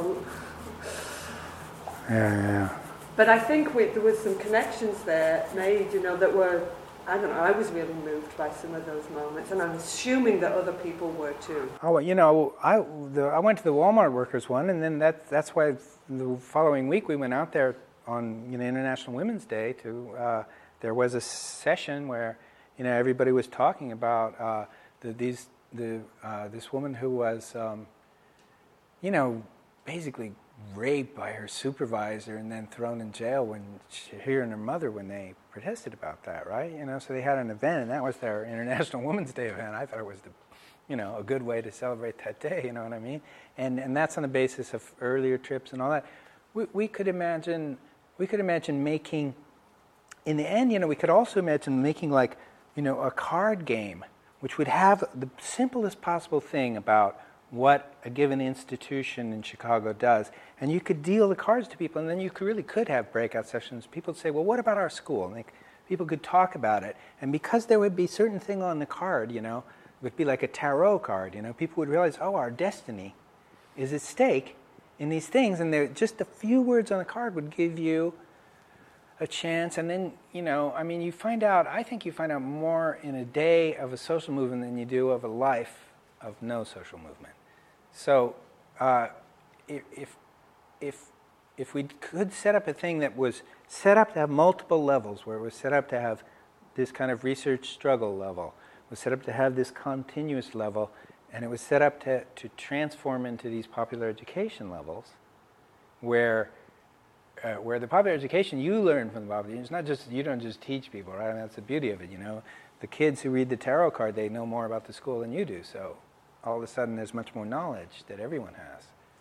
yeah, yeah. But I think we, there was some connections there made, you know, that were, I don't know, I was really moved by some of those moments, and I'm assuming that other people were too. Oh, well, you know, I the, I went to the Walmart workers one, and then that that's why the following week we went out there on, you know, International Women's Day to. Uh, there was a session where, you know, everybody was talking about uh, the, these the uh, this woman who was, um, you know, basically raped by her supervisor and then thrown in jail when she, her and her mother when they protested about that, right? You know, so they had an event, and that was their International Women's Day event. I thought it was the, you know, a good way to celebrate that day. You know what I mean? And and that's on the basis of earlier trips and all that. We we could imagine we could imagine making, in the end, you know, we could also imagine making like, you know, a card game which would have the simplest possible thing about what a given institution in Chicago does. And you could deal the cards to people, and then you could, really could have breakout sessions. People would say, well, what about our school? And they, people could talk about it. And because there would be a certain thing on the card, you know, it would be like a tarot card, you know, people would realize, oh, our destiny is at stake in these things. And there, just a few words on the card would give you a chance. And then, you know, I mean, you find out, I think you find out more in a day of a social movement than you do of a life of no social movement. So uh, if, if, if we could set up a thing that was set up to have multiple levels, where it was set up to have this kind of research struggle level, was set up to have this continuous level, and it was set up to, to transform into these popular education levels, where uh, where the popular education you learn from the popular, it's not just, you don't just teach people, right? I mean, that's the beauty of it, you know. The kids who read the tarot card, they know more about the school than you do, so all of a sudden there's much more knowledge that everyone has.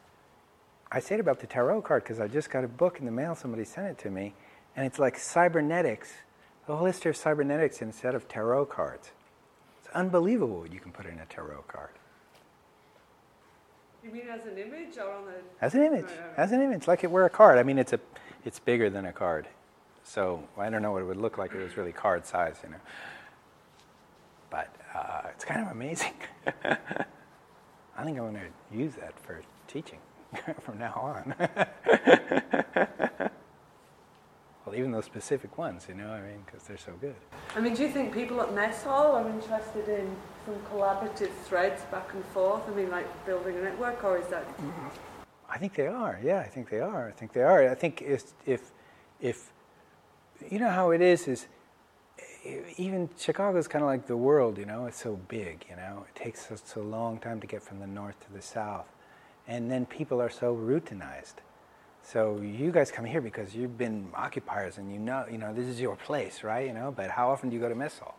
I say it about the tarot card because I just got a book in the mail, somebody sent it to me, and it's like cybernetics, the whole history of cybernetics instead of tarot cards. It's unbelievable what you can put in a tarot card. You mean as an image or on a... As an image, Right, right, right. as an image, like it were a card. I mean, it's a, it's bigger than a card. So I don't know what it would look like if it was really card size, you know. But uh, it's kind of amazing. I think I want to use that for teaching. from now on. Well, even those specific ones, you know, I mean, because they're so good. I mean, do you think people at Mess Hall are interested in some collaborative threads back and forth? I mean, like building a network, or is that? I think they are. Yeah, I think they are. I think they are. I think if if if you know how it is is even Chicago's kind of like the world. You know, it's so big. You know, it takes us a long time to get from the north to the south, and then people are so routinized. So you guys come here because you've been occupiers and you know, you know, this is your place, right? You know, but how often do you go to Mess Hall?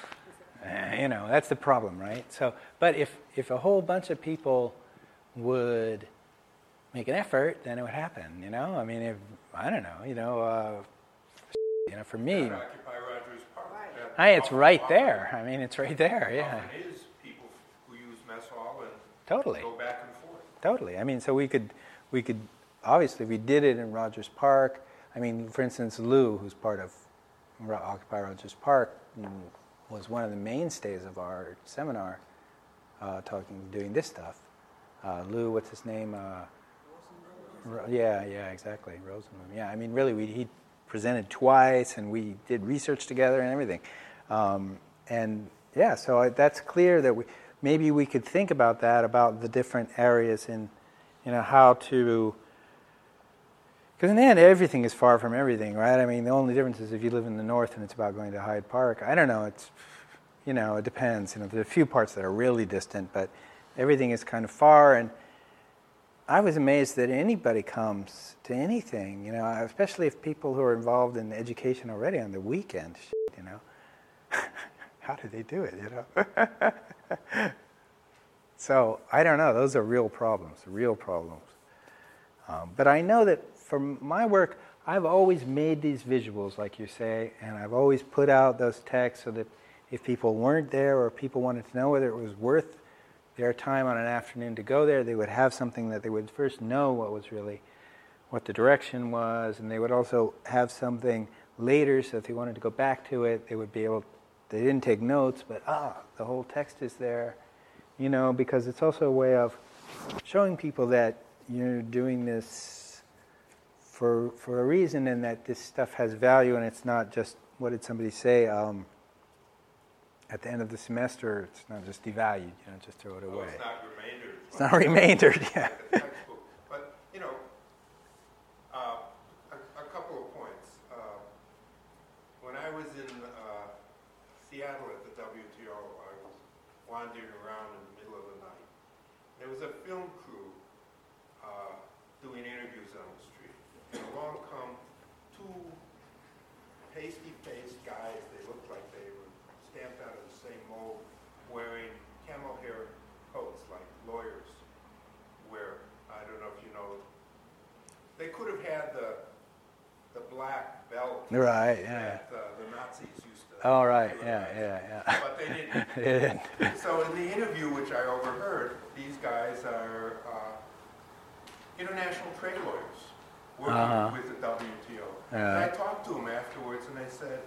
Uh, you know, that's the problem, right? So, but if if a whole bunch of people would make an effort, then it would happen. You know, I mean, if I don't know, you know, uh, you know, for me, Occupy Rogers Park. That hey, it's often- right often- there. I mean, it's right there. Yeah, Often is people who use Mess Hall and totally. go back and forth. Totally. I mean, so we could, we could, obviously, we did it in Rogers Park. I mean, for instance, Lou, who's part of Ro- Occupy Rogers Park, mm, was one of the mainstays of our seminar, uh, talking, doing this stuff. Uh, Lou, what's his name? Uh, Ro- yeah, yeah, exactly, Rosenblum. Yeah, I mean, really, we he presented twice, and we did research together and everything. Um, and yeah, so I, that's clear that we maybe we could think about that, about the different areas in, you know, how to. Because in the end, everything is far from everything, right? I mean, the only difference is if you live in the north and it's about going to Hyde Park. I don't know. It's, you know, it depends. You know, there are a few parts that are really distant, but everything is kind of far. And I was amazed that anybody comes to anything, you know, especially if people who are involved in education already on the weekend, you know. How do they do it, you know? So, I don't know. Those are real problems, real problems. Um, but I know that for my work, I've always made these visuals, like you say, and I've always put out those texts so that if people weren't there or people wanted to know whether it was worth their time on an afternoon to go there, they would have something that they would first know what was really, what the direction was, and they would also have something later, so if they wanted to go back to it, they would be able, they didn't take notes, but ah, the whole text is there, you know, because it's also a way of showing people that you're doing this for for a reason, and that this stuff has value, and it's not just, what did somebody say, um, at the end of the semester, it's not just devalued, you know, just throw it Well, away. it's not remaindered. It's not remaindered, yeah. Like a textbook. But, you know, uh, a, a couple of points. Uh, when I was in uh, Seattle at the W T O, I was wandering around in the middle of the night. There was a film crew uh, doing interviews on the street. And along come two pasty-faced guys. They looked like they were stamped out of the same mold, wearing camel hair coats like lawyers wear. I don't know if you know. They could have had the the black belt Right, yeah. that uh, the Nazis used to. Oh, right, utilize. yeah, yeah, yeah. But they didn't. They didn't. So in the interview, which I overheard, these guys are uh, international trade lawyers working Uh-huh. with the W T O. Yeah. And I talked to them afterwards, and they said,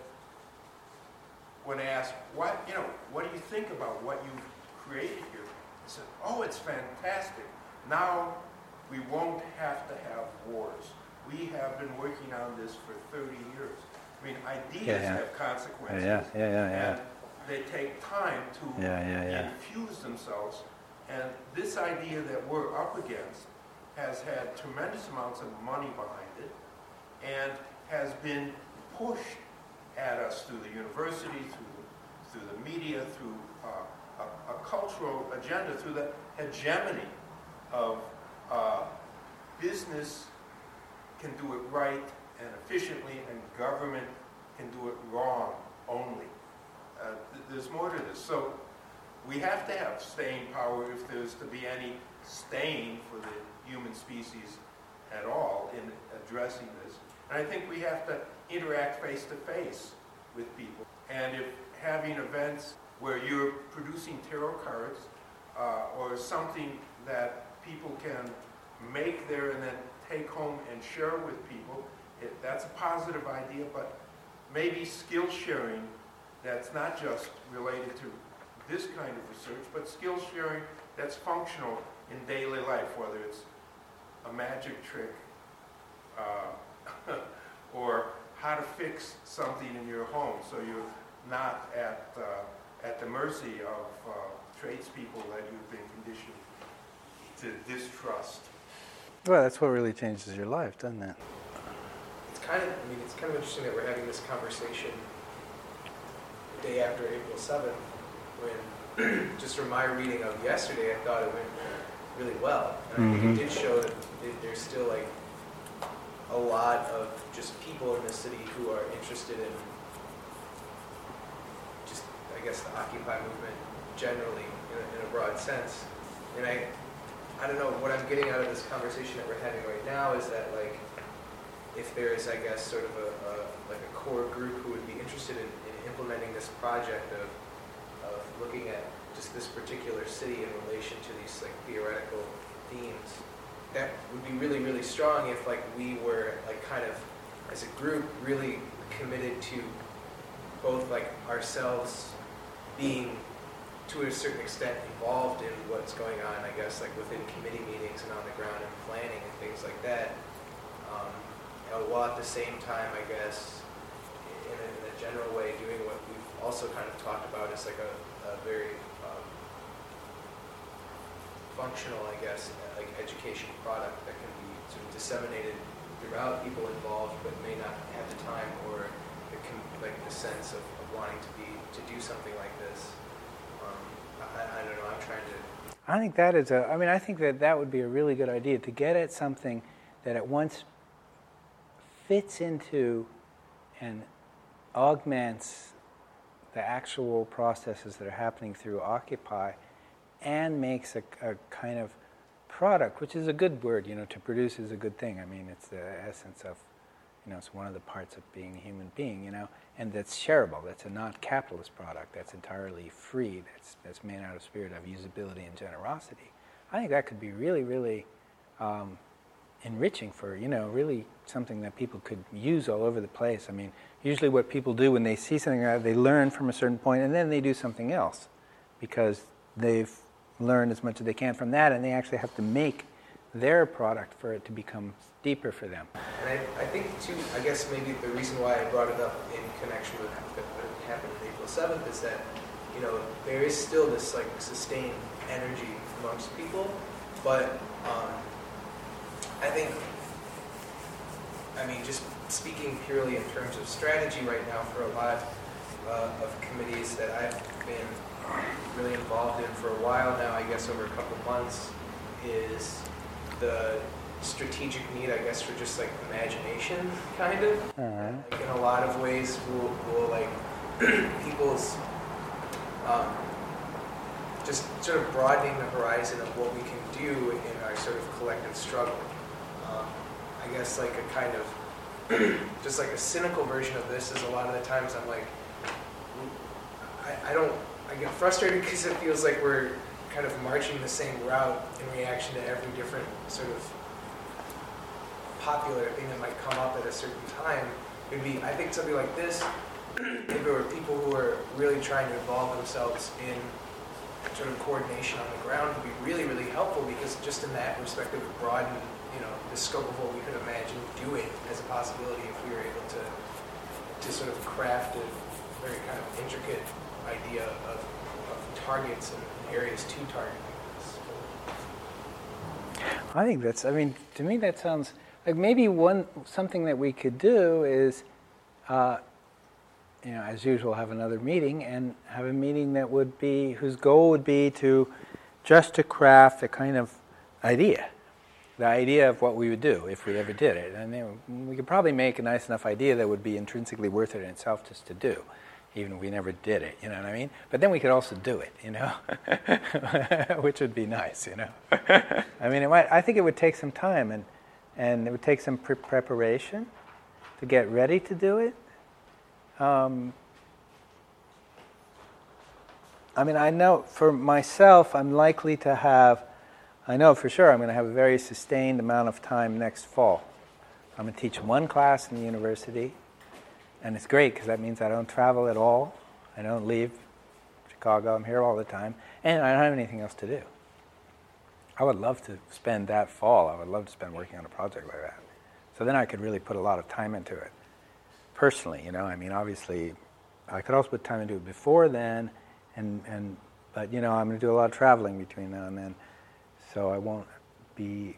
when they asked, "What you know, what do you think about what you've created here?" I said, "Oh, it's fantastic. Now we won't have to have wars. We have been working on this for thirty years. I mean, ideas Yeah, yeah. have consequences, Yeah, yeah, yeah, yeah. and they take time to Yeah, yeah, yeah. infuse themselves. And this idea that we're up against has had tremendous amounts of money behind it, and has been pushed at us through the university, through the, through the media, through uh, a, a cultural agenda, through the hegemony of uh, business can do it right and efficiently, and government can do it wrong only. Uh, th- there's more to this. So we have to have staying power if there's to be any staying for the human species at all in addressing this. And I think we have to interact face to face with people. And if having events where you're producing tarot cards uh, or something that people can make there and then take home and share with people, it, that's a positive idea, but maybe skill sharing that's not just related to this kind of research, but skill sharing that's functional in daily life, whether it's a magic trick uh, or how to fix something in your home so you're not at, uh, at the mercy of uh, tradespeople that you've been conditioned to distrust. Well, that's what really changes your life, doesn't it? It's kind of, I mean, it's kind of interesting that we're having this conversation the day after April seventh, when, just from my reading of yesterday, I thought it went really well. And I think Mhm. it did show that there's still like a lot of just people in the city who are interested in just, I guess, the Occupy movement generally in a, in a broad sense. And I, I don't know, what I'm getting out of this conversation that we're having right now is that, like, if there is, I guess, sort of a, a like a core group who would be interested in, in implementing this project of, of looking at just this particular city in relation to these like theoretical themes, that would be really, really strong if like we were like kind of as a group really committed to both like ourselves being to a certain extent involved in what's going on, I guess, like within committee meetings and on the ground and planning and things like that. Um, you know, while at the same time, I guess, in a, in a general way, doing what we've also kind of talked about is like a, a very um, functional, I guess, like education product that can be sort of disseminated throughout people involved, but may not have the time or the com- like the sense of, of wanting to be to do something like this. Um, I, I don't know. I'm trying to. I think that is a, I mean, I think that that would be a really good idea, to get at something that at once fits into and augments the actual processes that are happening through Occupy, and makes a, a kind of product, which is a good word, you know, to produce is a good thing. I mean, it's the essence of, you know, it's one of the parts of being a human being, you know, and that's shareable. That's a not capitalist product. That's entirely free. That's that's made out of spirit of usability and generosity. I think that could be really, really um, enriching for, you know, really something that people could use all over the place. I mean, usually what people do when they see something, uh, they learn from a certain point and then they do something else because they've learned as much as they can from that, and they actually have to make their product for it to become deeper for them. And I, I think, too, I guess maybe the reason why I brought it up in connection with what happened on April seventh is that, you know, there is still this, like, sustained energy amongst people, but um, I think, I mean, just speaking purely in terms of strategy right now for a lot uh, of committees that I've been really involved in for a while now, I guess over a couple of months, is the strategic need, I guess, for just like imagination, kind of. Uh-huh. Like, in a lot of ways, will will like people's um, just sort of broadening the horizon of what we can do in our sort of collective struggle. Um, I guess like a kind of just like a cynical version of this is a lot of the times I'm like, I, I don't. I get frustrated because it feels like we're kind of marching the same route in reaction to every different sort of popular thing that might come up at a certain time. It'd be, I think, something like this, if there were people who are really trying to involve themselves in sort of coordination on the ground, would be really, really helpful, because just in that perspective, would broaden, you know, the scope of what we could imagine doing as a possibility if we were able to to sort of craft a very kind of intricate idea of, of targets and areas to target. I think that's, I mean, to me that sounds like maybe one, something that we could do is, uh, you know, as usual, have another meeting, and have a meeting that would be, whose goal would be to, just to craft a kind of idea, the idea of what we would do if we ever did it. And then we could probably make a nice enough idea that would be intrinsically worth it in itself just to do, even if we never did it, you know what I mean? But then we could also do it, you know, which would be nice, you know. I mean, it might, I think it would take some time, and, and it would take some pre- preparation to get ready to do it. Um, I mean, I know for myself, I'm likely to have, I know for sure I'm going to have a very sustained amount of time next fall. I'm going to teach one class in the university. And it's great because that means I don't travel at all. I don't leave Chicago. I'm here all the time. And I don't have anything else to do. I would love to spend that fall, I would love to spend working on a project like that. So then I could really put a lot of time into it. Personally, you know, I mean, obviously, I could also put time into it before then, and, and but, you know, I'm going to do a lot of traveling between now and then, so I won't be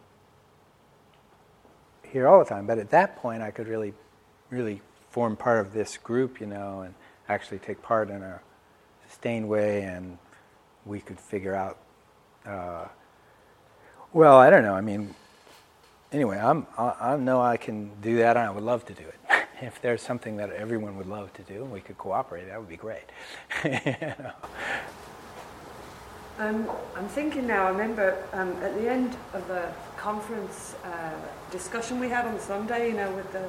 here all the time. But at that point, I could really, really form part of this group, you know, and actually take part in a sustained way, and we could figure out, uh, well, I don't know, I mean, anyway, I'm, I, I know I can do that, and I would love to do it. If there's something that everyone would love to do and we could cooperate, that would be great. You know? Um, I'm thinking now, I remember um, at the end of the conference uh, discussion we had on Sunday, you know, with the,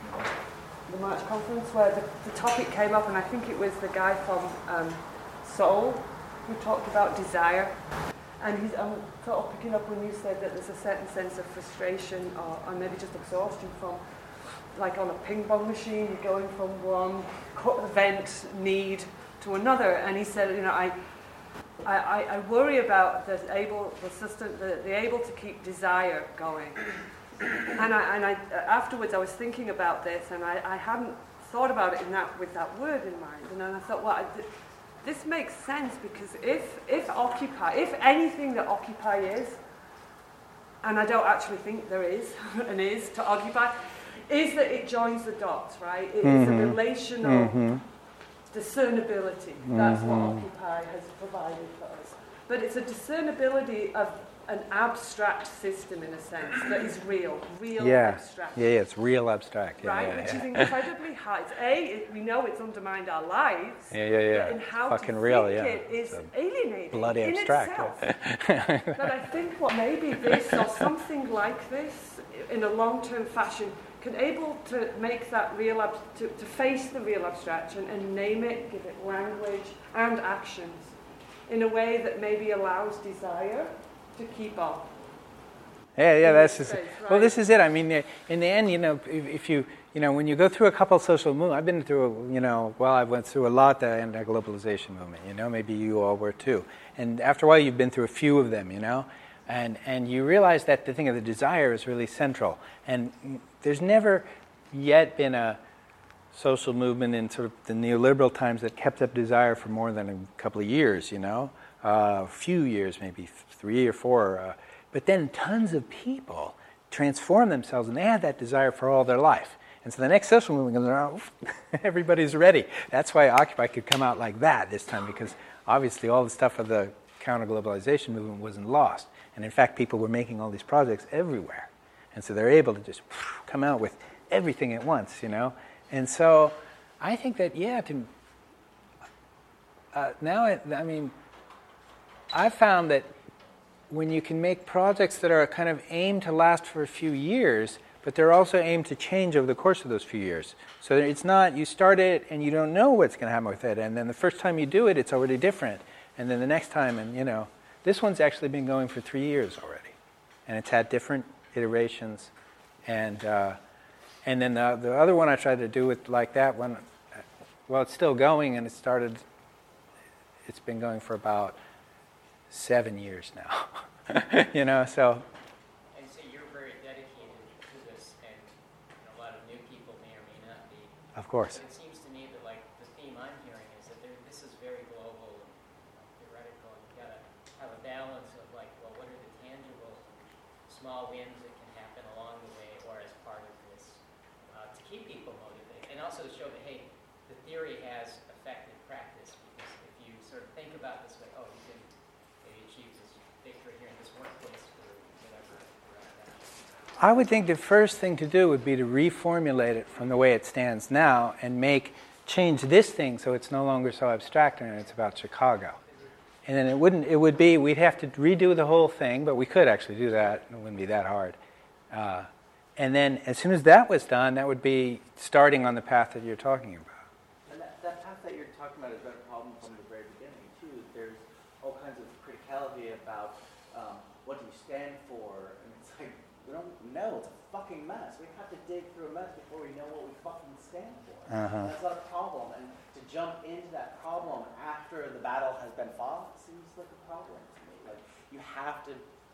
the March conference, where the, the topic came up, and I think it was the guy from um, Seoul who talked about desire. And he's, I'm sort of picking up when you said that there's a certain sense of frustration or, or maybe just exhaustion from, like on a ping pong machine, you're going from one event, need, to another. And he said, you know, I I, I worry about the able, the system, the, the able to keep desire going. And I, and I afterwards I was thinking about this, and I, I hadn't thought about it in that with that word in mind. And then I thought, well, I, th- this makes sense, because if if Occupy, if anything that Occupy is, and I don't actually think there is an is to Occupy, is that it joins the dots, right? It mm-hmm. is a relational mm-hmm. discernibility. That's mm-hmm. what Occupy has provided for us. But it's a discernibility of an abstract system, in a sense, that is real, real yeah. abstract. Yeah, yeah, it's real abstract. Yeah, right, yeah, which yeah. is incredibly high. It's A, it, we know it's undermined our lives. Yeah, yeah, yeah. And how fucking to real, think yeah. it is it's alienating bloody in abstract. itself. But I think what maybe this or something like this, in a long-term fashion, can able to make that real, ab- to, to face the real abstraction and name it, give it language and actions in a way that maybe allows desire to keep up. Yeah, yeah, that's just, space, right? well, this is it. I mean, in the end, you know, if, if you, you know, when you go through a couple of social movements, I've been through, a, you know, well, I went through a lot the anti-globalization movement, you know, maybe you all were too. And after a while, you've been through a few of them, you know, and and you realize that the thing of the desire is really central. And there's never yet been a social movement in sort of the neoliberal times that kept up desire for more than a couple of years, you know, uh, a few years, maybe three or four. Uh, but then tons of people transform themselves, and they have that desire for all their life. And so the next social movement comes around, everybody's ready. That's why Occupy could come out like that this time, because obviously all the stuff of the counter-globalization movement wasn't lost. And in fact, people were making all these projects everywhere. And so they're able to just come out with everything at once, you know. And so I think that, yeah, to, uh, now, it, I mean, I've found that when you can make projects that are kind of aimed to last for a few years, but they're also aimed to change over the course of those few years. So it's not, you start it and you don't know what's going to happen with it, and then the first time you do it, it's already different. And then the next time, and you know, this one's actually been going for three years already. And it's had different iterations. And uh, and then the, the other one I tried to do with like that one, well, it's still going, and it started, it's been going for about seven years now. You know, so. And so you're very dedicated to this, and you know, a lot of new people may or may not be. Of course. But it seems to me that like the theme I'm hearing is that there, this is very global and you know, theoretical, and you've got to have a balance of like, well, what are the tangible small wins that can happen along the way or as part of this uh, to keep people motivated, and also to show that, hey, the theory has affected practice, because if you sort of think about this way, oh, you can maybe achieve this victory here in this workplace for whatever. I would think the first thing to do would be to reformulate it from the way it stands now and make, change this thing so it's no longer so abstract and it's about Chicago. And then it wouldn't, it would be, we'd have to redo the whole thing, but we could actually do that. It wouldn't be that hard. Uh, and then as soon as that was done, that would be starting on the path that you're talking about. And that, that path that you're talking about has been a problem from the very beginning, too. There's all kinds of criticality about um, what do you stand for, and it's like, we don't know, it's a fucking mess. We have to dig through a mess before we know what we fucking stand for. Uh-huh. That's not a problem, and to jump into that problem after the battle has been fought seems like a problem to me. Like, you have to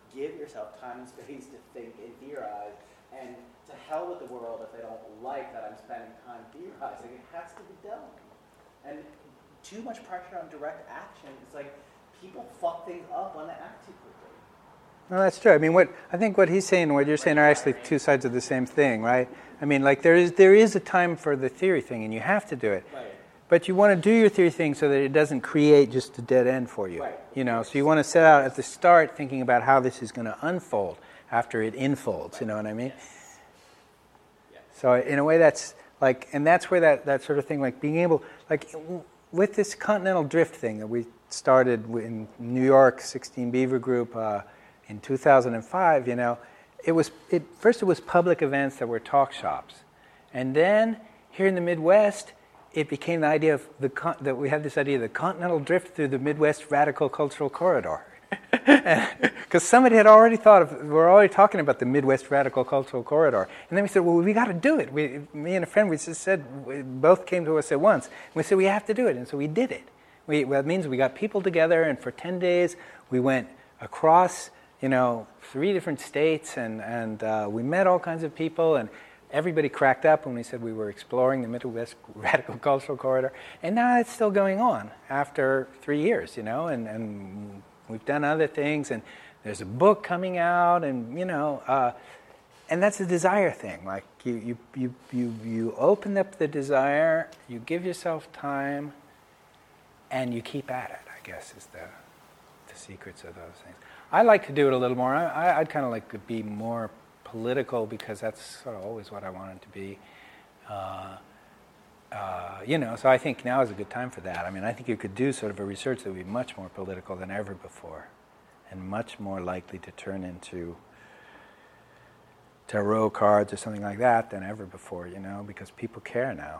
give yourself time and space to think and theorize, and to hell with the world if they don't like that I'm spending time theorizing. It has to be done. And too much pressure on direct action, it's like people fuck things up when they act too quickly. No, that's true. I mean, what I think what he's saying and what you're saying are actually two sides of the same thing, right? I mean, like there is there is a time for the theory thing, and you have to do it. Right. But you want to do your theory thing so that it doesn't create just a dead end for you. Right. You know, so you want to set out at the start thinking about how this is going to unfold after it infolds. Right. You know what I mean? Yes. Yes. So in a way, that's like, and that's where that, that sort of thing, like being able, like with this continental drift thing that we started in New York, sixteen Beaver Group uh, in two thousand five. You know, it was it first it was public events that were talk shops, and then here in the Midwest, it became the idea of the con- that we had this idea of the continental drift through the Midwest radical cultural corridor, because somebody had already thought of we were already talking about the Midwest radical cultural corridor, and then we said, well, we got to do it. We, me and a friend, we just said we both came to us at once. We said we have to do it, and so we did it. We well, that means we got people together, and for ten days we went across, you know, three different states, and and uh, we met all kinds of people, and everybody cracked up when we said we were exploring the Midwest Radical Cultural Corridor, and now it's still going on after three years, you know, and, and we've done other things, and there's a book coming out, and, you know, uh, and that's a desire thing. Like, you, you, you, you, you open up the desire, you give yourself time, and you keep at it, I guess, is the, the secrets of those things. I like to do it a little more. I, I'd kind of like to be more political, because that's sort of always what I wanted to be. Uh, uh, you know, so I think now is a good time for that. I mean, I think you could do sort of a research that would be much more political than ever before, and much more likely to turn into tarot cards or something like that than ever before, you know, because people care now.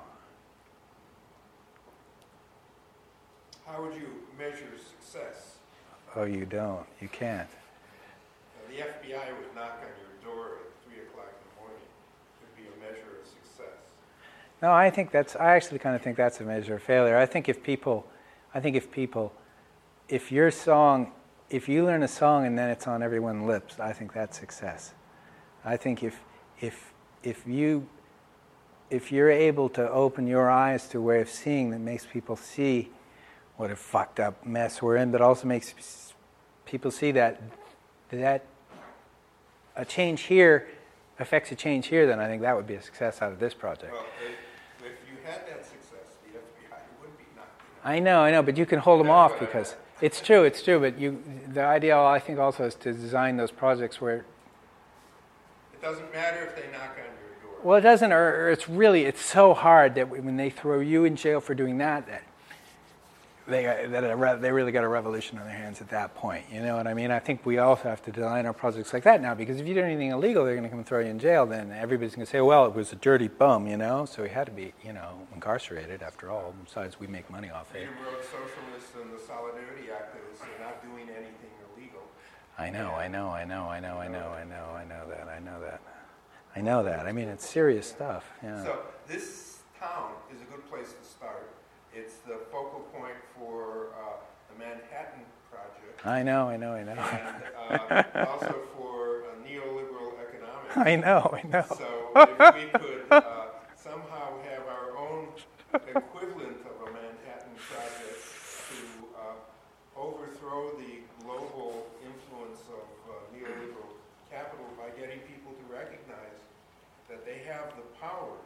How would you measure success? Oh, you don't. You can't. Uh, the F B I would knock on your door at three o'clock in the morning. It would be a measure of success. No, I think that's, I actually kind of think that's a measure of failure. I think if people, I think if people, if your song, if you learn a song and then it's on everyone's lips, I think that's success. I think if, if, if you, if you're able to open your eyes to a way of seeing that makes people see what a fucked up mess we're in, but also makes people see that, that a change here affects a change here, then I think that would be a success out of this project. Well, if, if you had that success, the F B I would be knocking on. I know, I know, but you can hold them off because it's true, it's true. But you, the idea, I think, also is to design those projects where it doesn't matter if they knock on your door. well, it doesn't, or, or it's really, it's so hard that when they throw you in jail for doing that, that they that a, they really got a revolution on their hands at that point. You know what I mean? I think we also have to design our projects like that now, because if you do anything illegal, they're going to come and throw you in jail. Then everybody's going to say, well, it was a dirty bum, you know, so he had to be, you know, incarcerated after all. Besides, we make money off it. Freedom Road Socialists and the Solidarity Activists are not doing anything illegal. I know, I know, I know, I know, I know, I know, I know that, I know that. I know that. I mean, it's serious stuff. Yeah. So this town is a good place to start. It's the focal point for uh, the Manhattan Project. I know, I know, I know. And uh, also for uh, neoliberal economics. I know, I know. So if we could uh, somehow have our own equivalent of a Manhattan Project to uh, overthrow the global influence of uh, neoliberal capital by getting people to recognize that they have the power.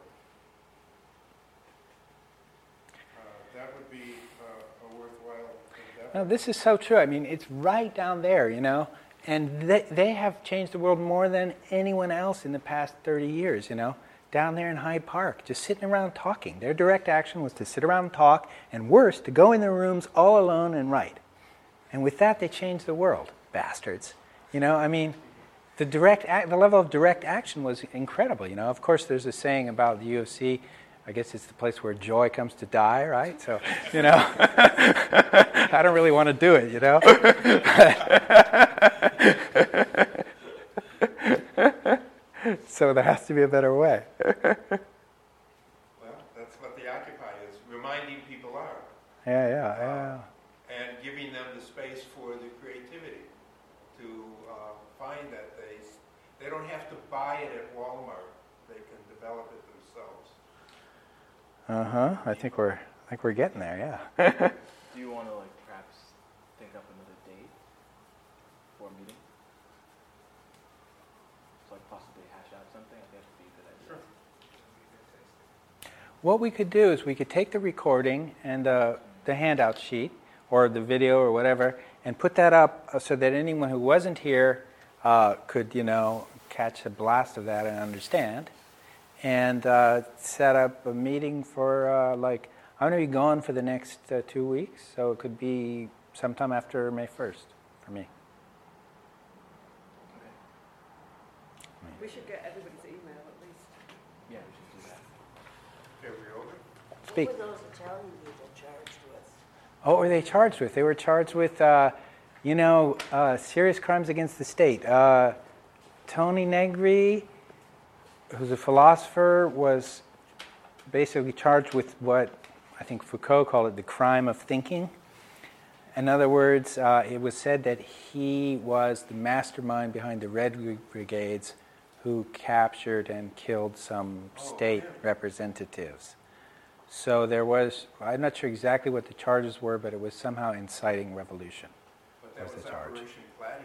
That would be uh, a worthwhile endeavor. No, this is so true. I mean, it's right down there, you know, and they, they have changed the world more than anyone else in the past thirty years, you know, down there in Hyde Park, just sitting around talking. Their direct action was to sit around and talk, and worse, to go in their rooms all alone and write. And with that, they changed the world, bastards. You know, I mean, the direct, ac- the level of direct action was incredible, you know. Of course, there's a saying about the U F C, I guess it's the place where joy comes to die, right? So, you know, I don't really want to do it, you know. So there has to be a better way. Well, that's what the Occupy is, reminding people are. Yeah, yeah, yeah. And giving them the space for the creativity to uh, find that they, s- they don't have to buy it at Walmart. They can develop it themselves. Uh-huh. I think we're I think we're getting there, yeah. Do you want to like perhaps think up another date for a meeting? So like possibly hash out something. I think that would be a good idea. What we could do is we could take the recording and the, the handout sheet or the video or whatever and put that up uh, so that anyone who wasn't here uh, could, you know, catch a blast of that and understand. And uh, set up a meeting for, uh, like, I'm going to be gone for the next uh, two weeks, so it could be sometime after May first for me. We should get everybody's email at least. Yeah, we should do that. Okay, we over? Speak. What were those Italian people charged with? Oh, what were they charged with? They were charged with, uh, you know, uh, serious crimes against the state. Uh, Tony Negri, who's a philosopher, was basically charged with what I think Foucault called it the crime of thinking. In other words, uh, it was said that he was the mastermind behind the Red Brigades who captured and killed some state representatives. So there was, I'm not sure exactly what the charges were, but it was somehow inciting revolution. But that Was was the charge. Operation Gladio.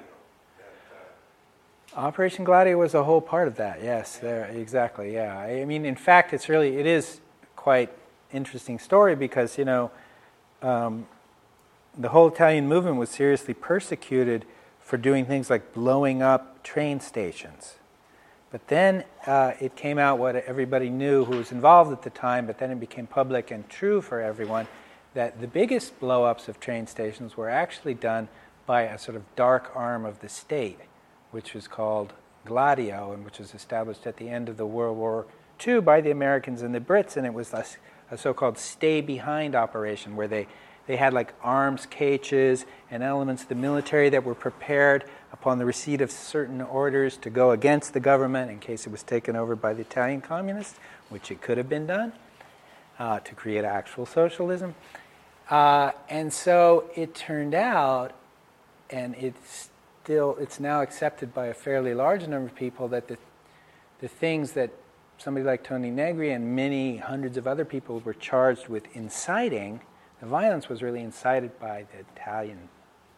That, uh, Operation Gladio was a whole part of that, yes, there, exactly, yeah. I mean, in fact, it's really, it is quite interesting story because, you know, um, the whole Italian movement was seriously persecuted for doing things like blowing up train stations. But then uh, it came out what everybody knew who was involved at the time, but then it became public and true for everyone, that the biggest blow-ups of train stations were actually done by a sort of dark arm of the state, which was called Gladio, and which was established at the end of the World War Two by the Americans and the Brits, and it was a, a so-called stay-behind operation, where they, they had like arms cages and elements of the military that were prepared upon the receipt of certain orders to go against the government in case it was taken over by the Italian communists, which it could have been done, uh, to create actual socialism. Uh, and so it turned out, and it's still, it's now accepted by a fairly large number of people, that the, the things that somebody like Tony Negri and many hundreds of other people were charged with inciting, the violence was really incited by the Italian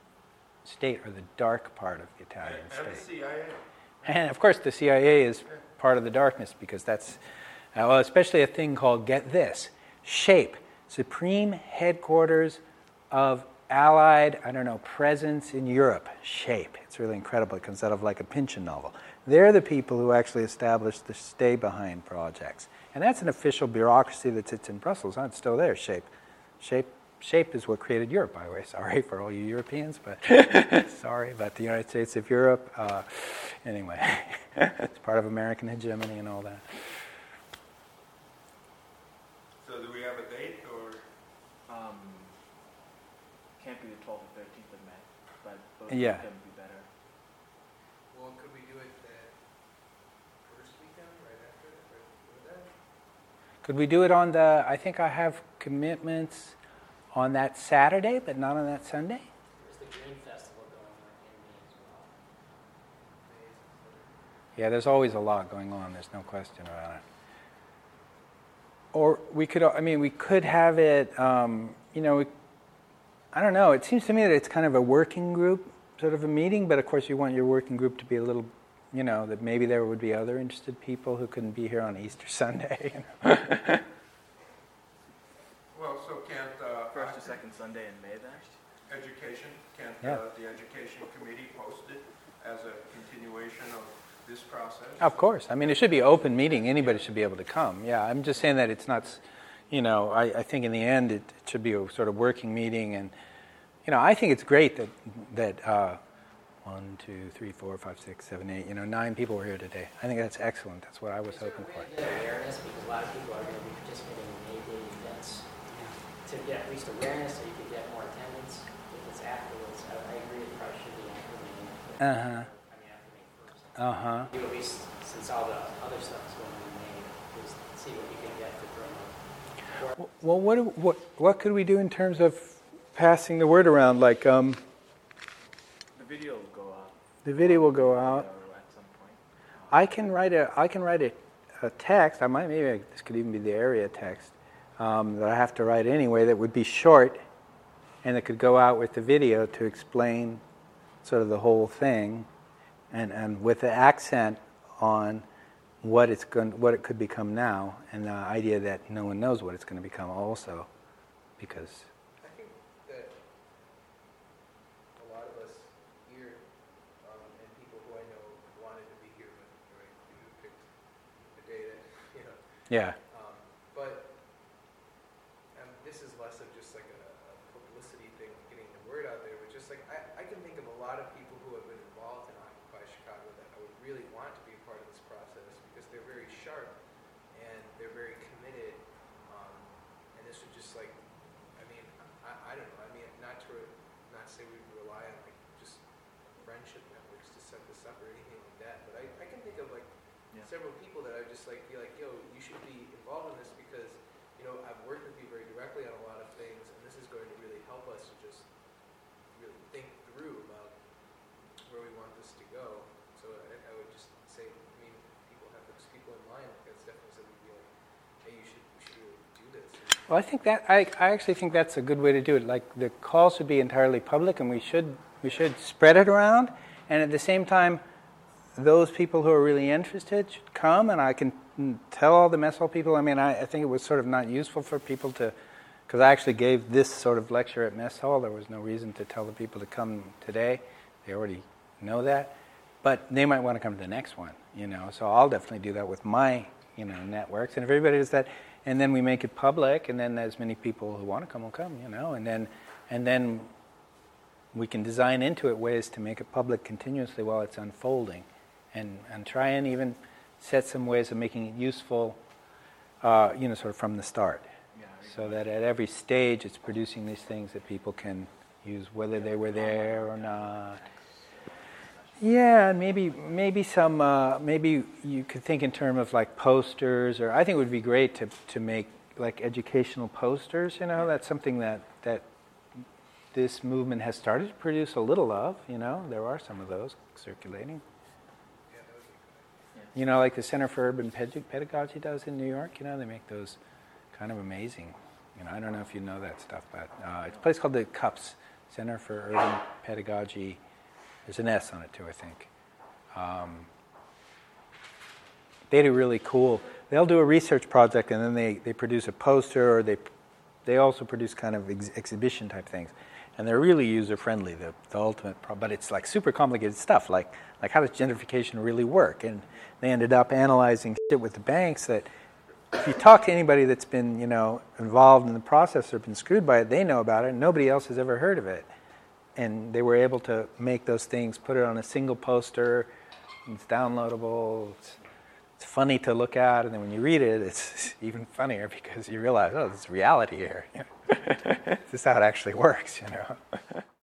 state, or the dark part of the Italian and, and the state. C I A. And of course, the C I A is part of the darkness because that's, uh, well, especially a thing called, get this, SHAPE, Supreme Headquarters of Allied, I don't know, Presence in Europe. SHAPE. It's really incredible. It comes out of like a Pynchon novel. They're the people who actually established the stay-behind projects. And that's an official bureaucracy that sits in Brussels. Huh? It's still there, SHAPE. SHAPE. SHAPE is what created Europe, by the way. Sorry for all you Europeans, but sorry about the United States of Europe. Uh, anyway, it's part of American hegemony and all that. So do we have a date or? Um, can't be the twelfth or thirteenth of May, but both Yeah. weekend would be better. Well, could we do it that first weekend, right after, right before that? Could we do it on the, I think I have commitments on that Saturday, but not on that Sunday? There's the Green Festival going on in May as well. Yeah, there's always a lot going on. There's no question about it. Or we could, I mean, we could have it, um, you know, we, I don't know. It seems to me that it's kind of a working group sort of a meeting, but of course you want your working group to be a little, you know, that maybe there would be other interested people who couldn't be here on Easter Sunday. You know? Well, so can't uh, First or second Sunday in May then? education, can't Yeah. uh, the education committee post it as a continuation of this process? Of course. I mean, it should be an open meeting. Anybody should be able to come. Yeah, I'm just saying that it's not, you know, I, I think in the end it, it should be a sort of working meeting. And, you know, I think it's great that, that uh, one, two, three, four, five, six, seven, eight, you know, nine people were here today. I think that's excellent. That's what I was Is there a hoping way for. to get awareness, because a lot of people are going to be participating in May Day events, to get at least awareness so you can get more attendance if it's afterwards. I, I agree it probably should be after May. Uh-huh. I mean, after May first. Uh-huh. You at least, since all the other stuff is going on in May, just see what you can get to promote. Well, what, do- what, what could we do in terms of passing the word around? Like, um, The video will go up. The video will go out. At some point. I can write a I can write a, a text. I might maybe this could even be the area text um, that I have to write anyway. That would be short, and that could go out with the video to explain sort of the whole thing, and, and with the accent on what it's going what it could become now, and the idea that no one knows what it's going to become also, because. I think that a lot of us here, um, and people who I know wanted to be here, but right, you picked the day that, you know. Yeah. Um, but um, this is less of just like a, a publicity thing, getting the word out there, but just like I, I can think of a lot of people who have been involved in Occupy Chicago that I would really want to be a part of this process because they're very sharp and they're very committed. Um, and this would just like, I mean, I, I don't know. I mean, not to not say we rely on like just friendship networks to set this up or anything like that, but I, I can think of like Yeah. several people that I would just like be like, yo, you should be involved in this because you know I've worked with you very directly on a lot of things, and this is going to really help us to just really think through about where we want this to go. So I, I would just say, I mean, people have those people in mind. Like that's definitely something to be like, hey, you should, you should really do this. Well, I think that I, I actually think that's a good way to do it. Like the call should be entirely public, and we should we should spread it around. And at the same time, those people who are really interested should come, and I can tell all the mess hall people. I mean, I, I think it was sort of not useful for people to, because I actually gave this sort of lecture at mess hall. There was no reason to tell the people to come today. They already know that, but they might want to come to the next one. You know, so I'll definitely do that with my you know networks, and if everybody does that. And then we make it public, and then as many people who want to come will come, you know, and then, and then we can design into it ways to make it public continuously while it's unfolding, and and try and even set some ways of making it useful, uh, you know, sort of from the start, so that at every stage it's producing these things that people can use, whether they were there or not. Yeah, and maybe maybe some uh, maybe you could think in terms of like posters, or I think it would be great to to make like educational posters. You know, that's something that that this movement has started to produce a little of. You know, there are some of those circulating. You know, like the Center for Urban Pedagogy does in New York. You know, they make those kind of amazing. You know, I don't know if you know that stuff, but uh, it's a place called the CUPS, Center for Urban Pedagogy. There's an S on it too, I think. Um, they do really cool. They'll do a research project, and then they, they produce a poster, or they they also produce kind of ex- exhibition type things, and they're really user friendly. The, the ultimate, pro- but it's like super complicated stuff. Like like how does gentrification really work? And they ended up analyzing shit with the banks that if you talk to anybody that's been you know involved in the process or been screwed by it, they know about it, and nobody else has ever heard of it. And they were able to make those things, put it on a single poster. It's downloadable. It's, it's funny to look at, and then when you read it, it's even funnier because you realize, oh, there's reality here. This is how it actually works, you know.